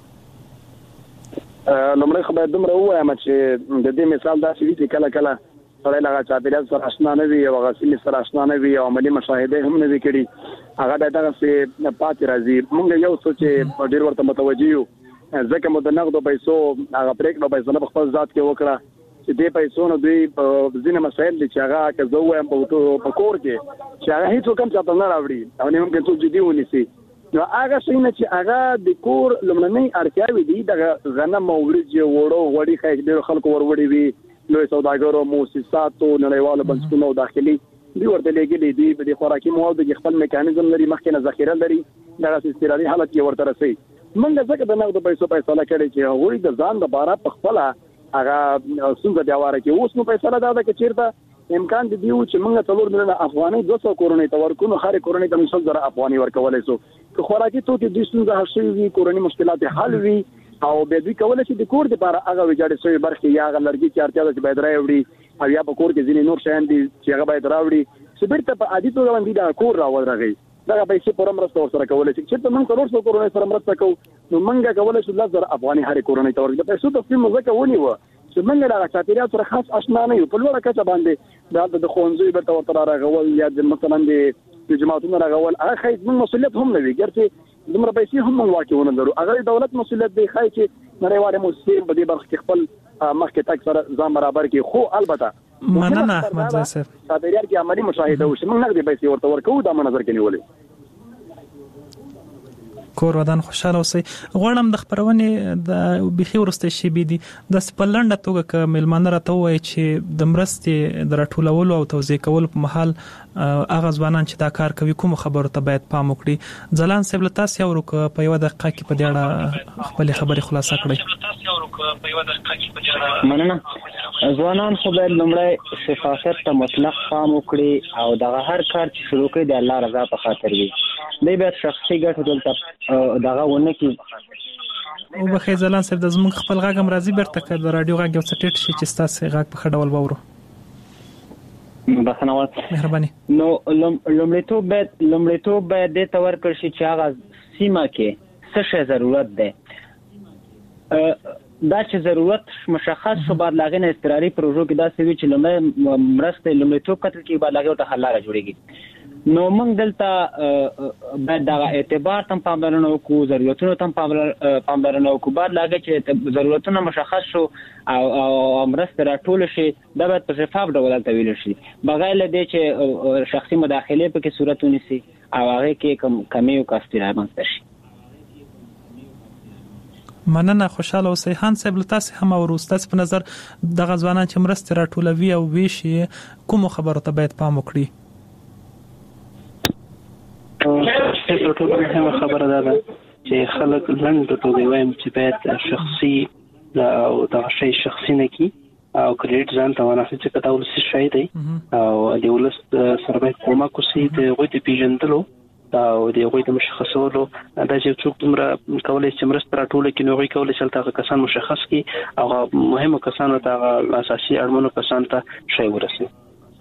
لمړی خو باید دومره ووایم چې د دې مثال دا چې کله کله سره لږه چاپیریال سره آشنا نه وي او غسیل سره آشنا نه وي او عملي مشاهده هم نه وي کړي هغه دغه څه پاتې راځي موږ یو څه چې ډیر ورته متوجي یو ځکه مو د نقدو پیسو هغه پریکړه پیسې نه خپل ذات کې وکړه چې دې پیسو نو دوی ځینې مسایل چې هغه که زه وایم په کور کې چې هغه هیڅ کوم څه نه راوړي او نه هم کې څه جدي ونیسي نو هغه څه نه چې هغه د کور لمننۍ اړتیاوي دي د غنم او ورځې وړو وړي خې ډېر خلکو وروړي وي لوی سوداګرو مؤسساتو نړیوالو بنسټونو داخلي دی ورته لګلې دي په خوراکي موادو کې خپل میکانیزم لري مخکې نه ذخیره لري دغه استراحتي حالت کې ورته رسي موږ ځکه د نقد پیسو فیصله کړې چې هغوی د ځان لپاره په خپل هغه څنګه دی واره کې اوس نو فیصله دا ده چې چیرته امکان دی چې موږ 3 ملیونه افغاني 200 کورونې ته ورکو هر کورونې ته 100,000 افغاني ورکولای شو که خوراکي توکي د څنګه هرڅوي کورونی مشکلات حل وي او به دوی کولای شي د کور لپاره هغه وجاړې شوی برخه یا غلرګي چې اړتیا ده باید راوړي او یا په کور کې ځینې نور شیان دي چې هغه باید راوړي چې بیرته په عادي توګه باندې دا کور راوړي دا پیسې پر مرسته سره کولای شي چې موږ 300 کورونه سره مرسته کوو نو موږ کولای شو 1000 افغاني هر کورونه ته ورکړو پیسې ته په موږ کې ونیو چې موږ دا چاپیریال سره خاص آشنا نه یو په لوړه کچه باندې د خوندزوی به تور راغول یا مثلا د جماعتونو راغول هغه خیز موږ مسؤلیت هم نه وي ګرځي دومره پیسې هم موږ واقعونه لرو هغه دولت مسؤلیت دی خای چې نړیواله موسسې په دې برخه کې خپل مخکې تک سره ځان برابر کې خو البته مننه احمد زئی صاحب چاپیریال کې عملی مشاهده وشي موږ نقدي پیسې ورته ورکو دا نظر کې نیولې کور ودان خوشاله اوسئ غواړم د خبرونه د بيخي ورسته شي بي دي د سپلنډه توګه ک ملمانه راته وای چې د مرستې د راټولولو او توزیع کولو په محل اغه ځوانان چې دا کار کوي کوم خبرو ته باید پام وکړي ځلان صاحب له تاسو یو رک په یو دقیقه کې په دې اړه خپل خبري خلاصه کړئ مننه ځوانان خو باید لومړی شفافیت ته مطلق پام وکړي او دغه هر کار چې شروع کوي د الله رضا په خاطر وي. دوی باید شخصي ګټو دلته دغه ونه کړي. او بخیر ځلان صاحب د زموږ خپل غږ هم راځي برته که د رادیو غږ یو څه ټیټ شي چې ستاسو غږ په ښه ډول واورو. بخښنه غواړم. مهرباني. نو لومړیتوب باید دې ته ورکړل شي چې هغه سیمه کې څه شی ضرورت دی. دا چې ضرورت مشخص شو بعد لاغې نه استقراري پروژو کې دا سوي چې لومړی مرسته لومړیتوب کتل کې بعد لاغې ته حل لاره جوړیږي. نو موږ دلته باید دا اعتبار تم پاملرنه وکړو، ضرورتونو تم پاملرنه وکړو. بعد لاغې چې ضرورتونه مشخص شو او مرسته راټول شي دا باید په شفاف ډول تویل شي بغیر له دې چې شخصي مداخله په کې صورت ونیسي او هغه کې کمی او کاستي رامنځته شي. مننه. خوشاله اوسئ. خان صاحب تاسو هم او تاسو په نظر د غزوانان چې مرسته راټولوي او ویشي کوم خبرو ته باید پام وکړي؟ ټول مهمه خبره ده چې خلک لنډ ټوګې وایم چې باید شخصي او دا شی شخصي نه کی او کریډ ځان ته ونه چې کته ولسی شي دی او د ولس سره باید کومک وشي د غوډ پیژندلو او د غوډ مشخصولو دا چې څوک دومره کولای چې مرسته راټول کړي نو غوي کولای چې تاسو کسان مشخص کی او مهمه کسانو ته اساسي اړمنو کسان ته شي ورسي.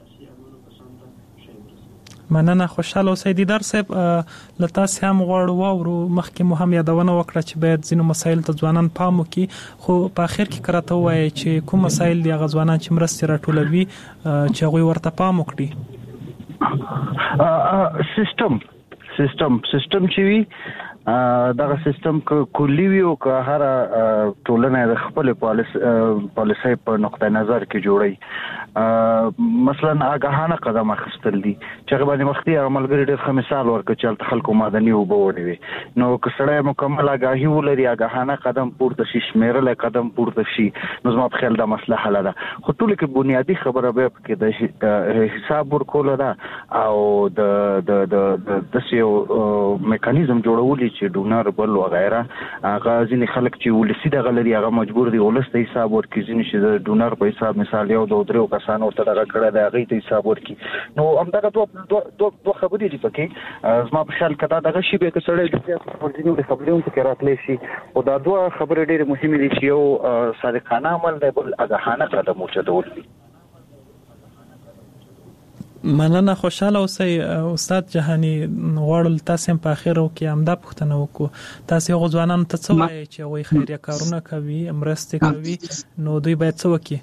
مننه. خوشاله اوسئ. دیدار صاحب لته هم غواړو واورو مخکې مو هم یادونه وکړه چې باید ځینو مسایل ته ځوانان پام وکړي خو په اخر کې کراته وایي چې کوم مسایل دی غزوانان چې مرسته راټولوي چې هغه ورته پام وکړي. سیستم چې وي دغه سیستم کلی وي او که هر ټولنه د خپل پالیسي په نقطه نظر کې جوړي مثلا آگاهانه قدم اخیستل دي چې هغه باندې وختي عملګری ډېر ښه مثال ورکړي چې خلکو مدني وبو وړي نو که سړی مکمل آگاهي ولري آگاهانه قدم پورته شي شمیرل قدم پورته شي نو زما په خیال دا مسله حل ده. خو ټول کې بنیادی خبره به کې د حساب ورکول ده او د یو میکانیزم جوړول چې ډونر بل وغیرہ هغه ځینې خلک چې ولسی دغه لري هغه مجبور دي ولست حساب ورکړي ځینې چې د ډونر په حساب مثال یو دوه درو کسانو ته دغه کړه د هغه ته حساب ورکړي نو همدغه دوه خبرې دي پکې زما په خیال کدا دغه شی به کسړې د ورځینو د خبرونو ته راتلې شي او دا دوه خبرې ډېرې مهمې دي چې یو صادقانه عمل دی بل آگاهانه قدم اوچتول دي. مننه. خوشاله اوسئ. استاد جهانی غواړل تاسو په اخر کې همدا پوښتنه وکړو تاسو غوځوانانو ته څه وایي چې وایي خیریه کارونه کوي مرسته کوي نو دوی باید څه وکړي؟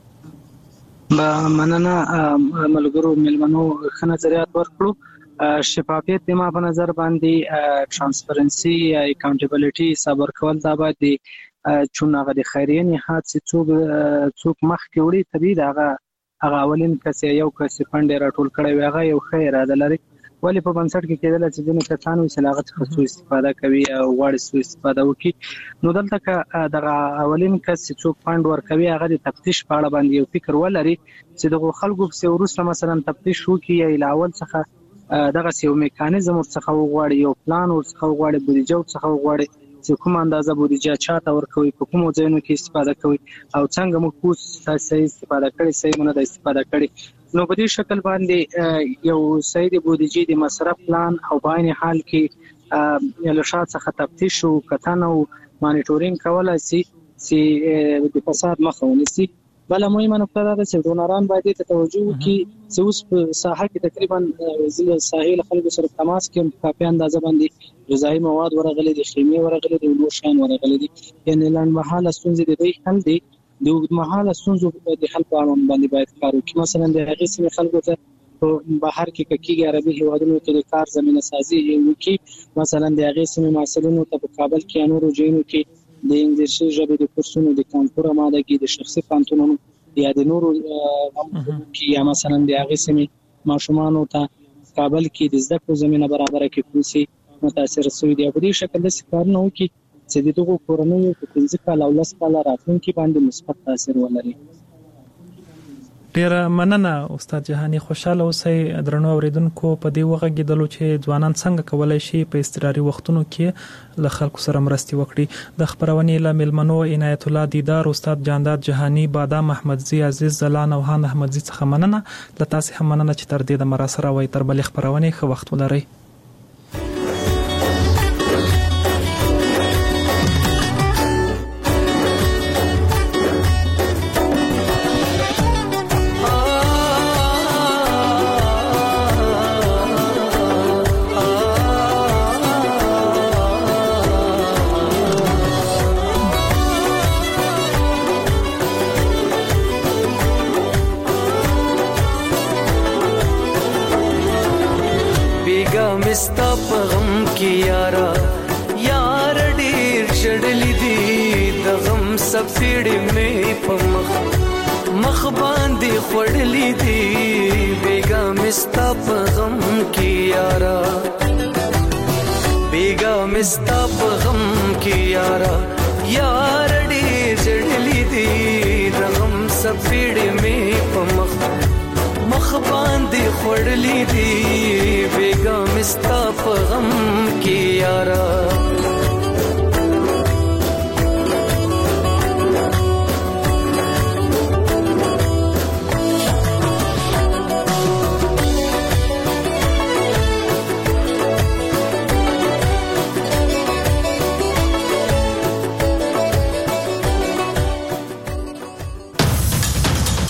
مننه ملګرو ملمنو ښه نظریات ورکړو. شفافیت ما په نظر باندې ترانسپرنسي یا اکاونټیبلټي صبر کول دا باید چون هغه د خیریه نهاد څوک مخ کې وړي طبيعي هغه اولین کس یو کس فند راټول کړی وي هغه یو خیر اراده لري ولی په بنسټ کې کېدل چې دغه کسانو چې لاغت خصوصي استفاده کوي او غواړي سوء استفاده وکړي نو دلته دغه اولین کس چې څوک فند ورکوي هغه د تفتیش په اړه باندې یو فکر ولري چې دغه خلکو په ورسره مثلا تفتیش وکړي یا الاول څخه دغه یو میکانیزم ورڅخه وغواړي یو پلان ورڅخه وغواړي بودیجه ورڅخه وغواړي چې کوم اندازه بودیجه چاته ورکوي په کومو ځایونو کې استفاده کوي او څنګه موږ کوم صحیح استفاده کړي صحیح نه استفاده کړي نو په دې شکل باندې یو صحیح بودیجه د مصرف پلان او په عین حال کې له شاته څخه تفتیش او کتنه او مانیټورینګ کولای شي چې د فساد مخه ونیسي. بل مهمه نقطه دا چې ډونران باید ته توجه وکړي چې اوس په ساحه کې تقریبا ځله ساحل خلکو سره تماس کې کافي اندازه باندې غذایی مواد ورغلي دي خیمه ورغلي دي نور شان ورغلي دي یعنی لاند محاله ستونزې د دې حل دي د وګړو محاله ستونزو د حل په اړه باندې باید کار وکړي. مثلا د هغې سیمې خلکو ته په بهر کې کېږي عربي هیوادونو کې د کار زمينه سازي وکړي مثلا د هغې سیمې محصلینو ته په کابل کې انورو جینو کې د انګلیسي ژبې د کورسونو د کانکور آمادګي د شخصي پانتونونو یا د نورو کې یا مثلا د هغې سیمې ماشومانو ته کابل کې د زده کړو زمينه برابره کې کوم سي متاثر شوي دي په دې شکل د کارونه وکړي چې دغه کورنۍ په 15 کال او 10 کال راتلونکي باندې مثبت تاثیر ولري. ډیر مننه استاد جهاني. خوشاله اوسئ درنو اوریدونکو. په دې وخت کې د لوچې ځوانان څنګه کولای شي په استقراري وختونو کې له خلکو سره مرستي وکړي. د خبرونې له ملمنو عنایت الله دیدار، استاد جانداد جهاني، بادام احمدزي، عزیز زلان او هان احمدزي څخه مننه. له تاسو هم مننه چې تر دې د مراسره وای تر بل خبرونه ښه وخت ولرئ. مستا پغم کی یارا یار ډیر چړلی دی د غم سفیړې مې په مخ باندې خړلی دی. بیگا مستا پغم کی یارا، بیگا مستا پغم کی یارا یار ډیر چړلی دی د غم سفیړې مې په مخ باندې خړلی دی. بیگا مستا په غم کې یارا.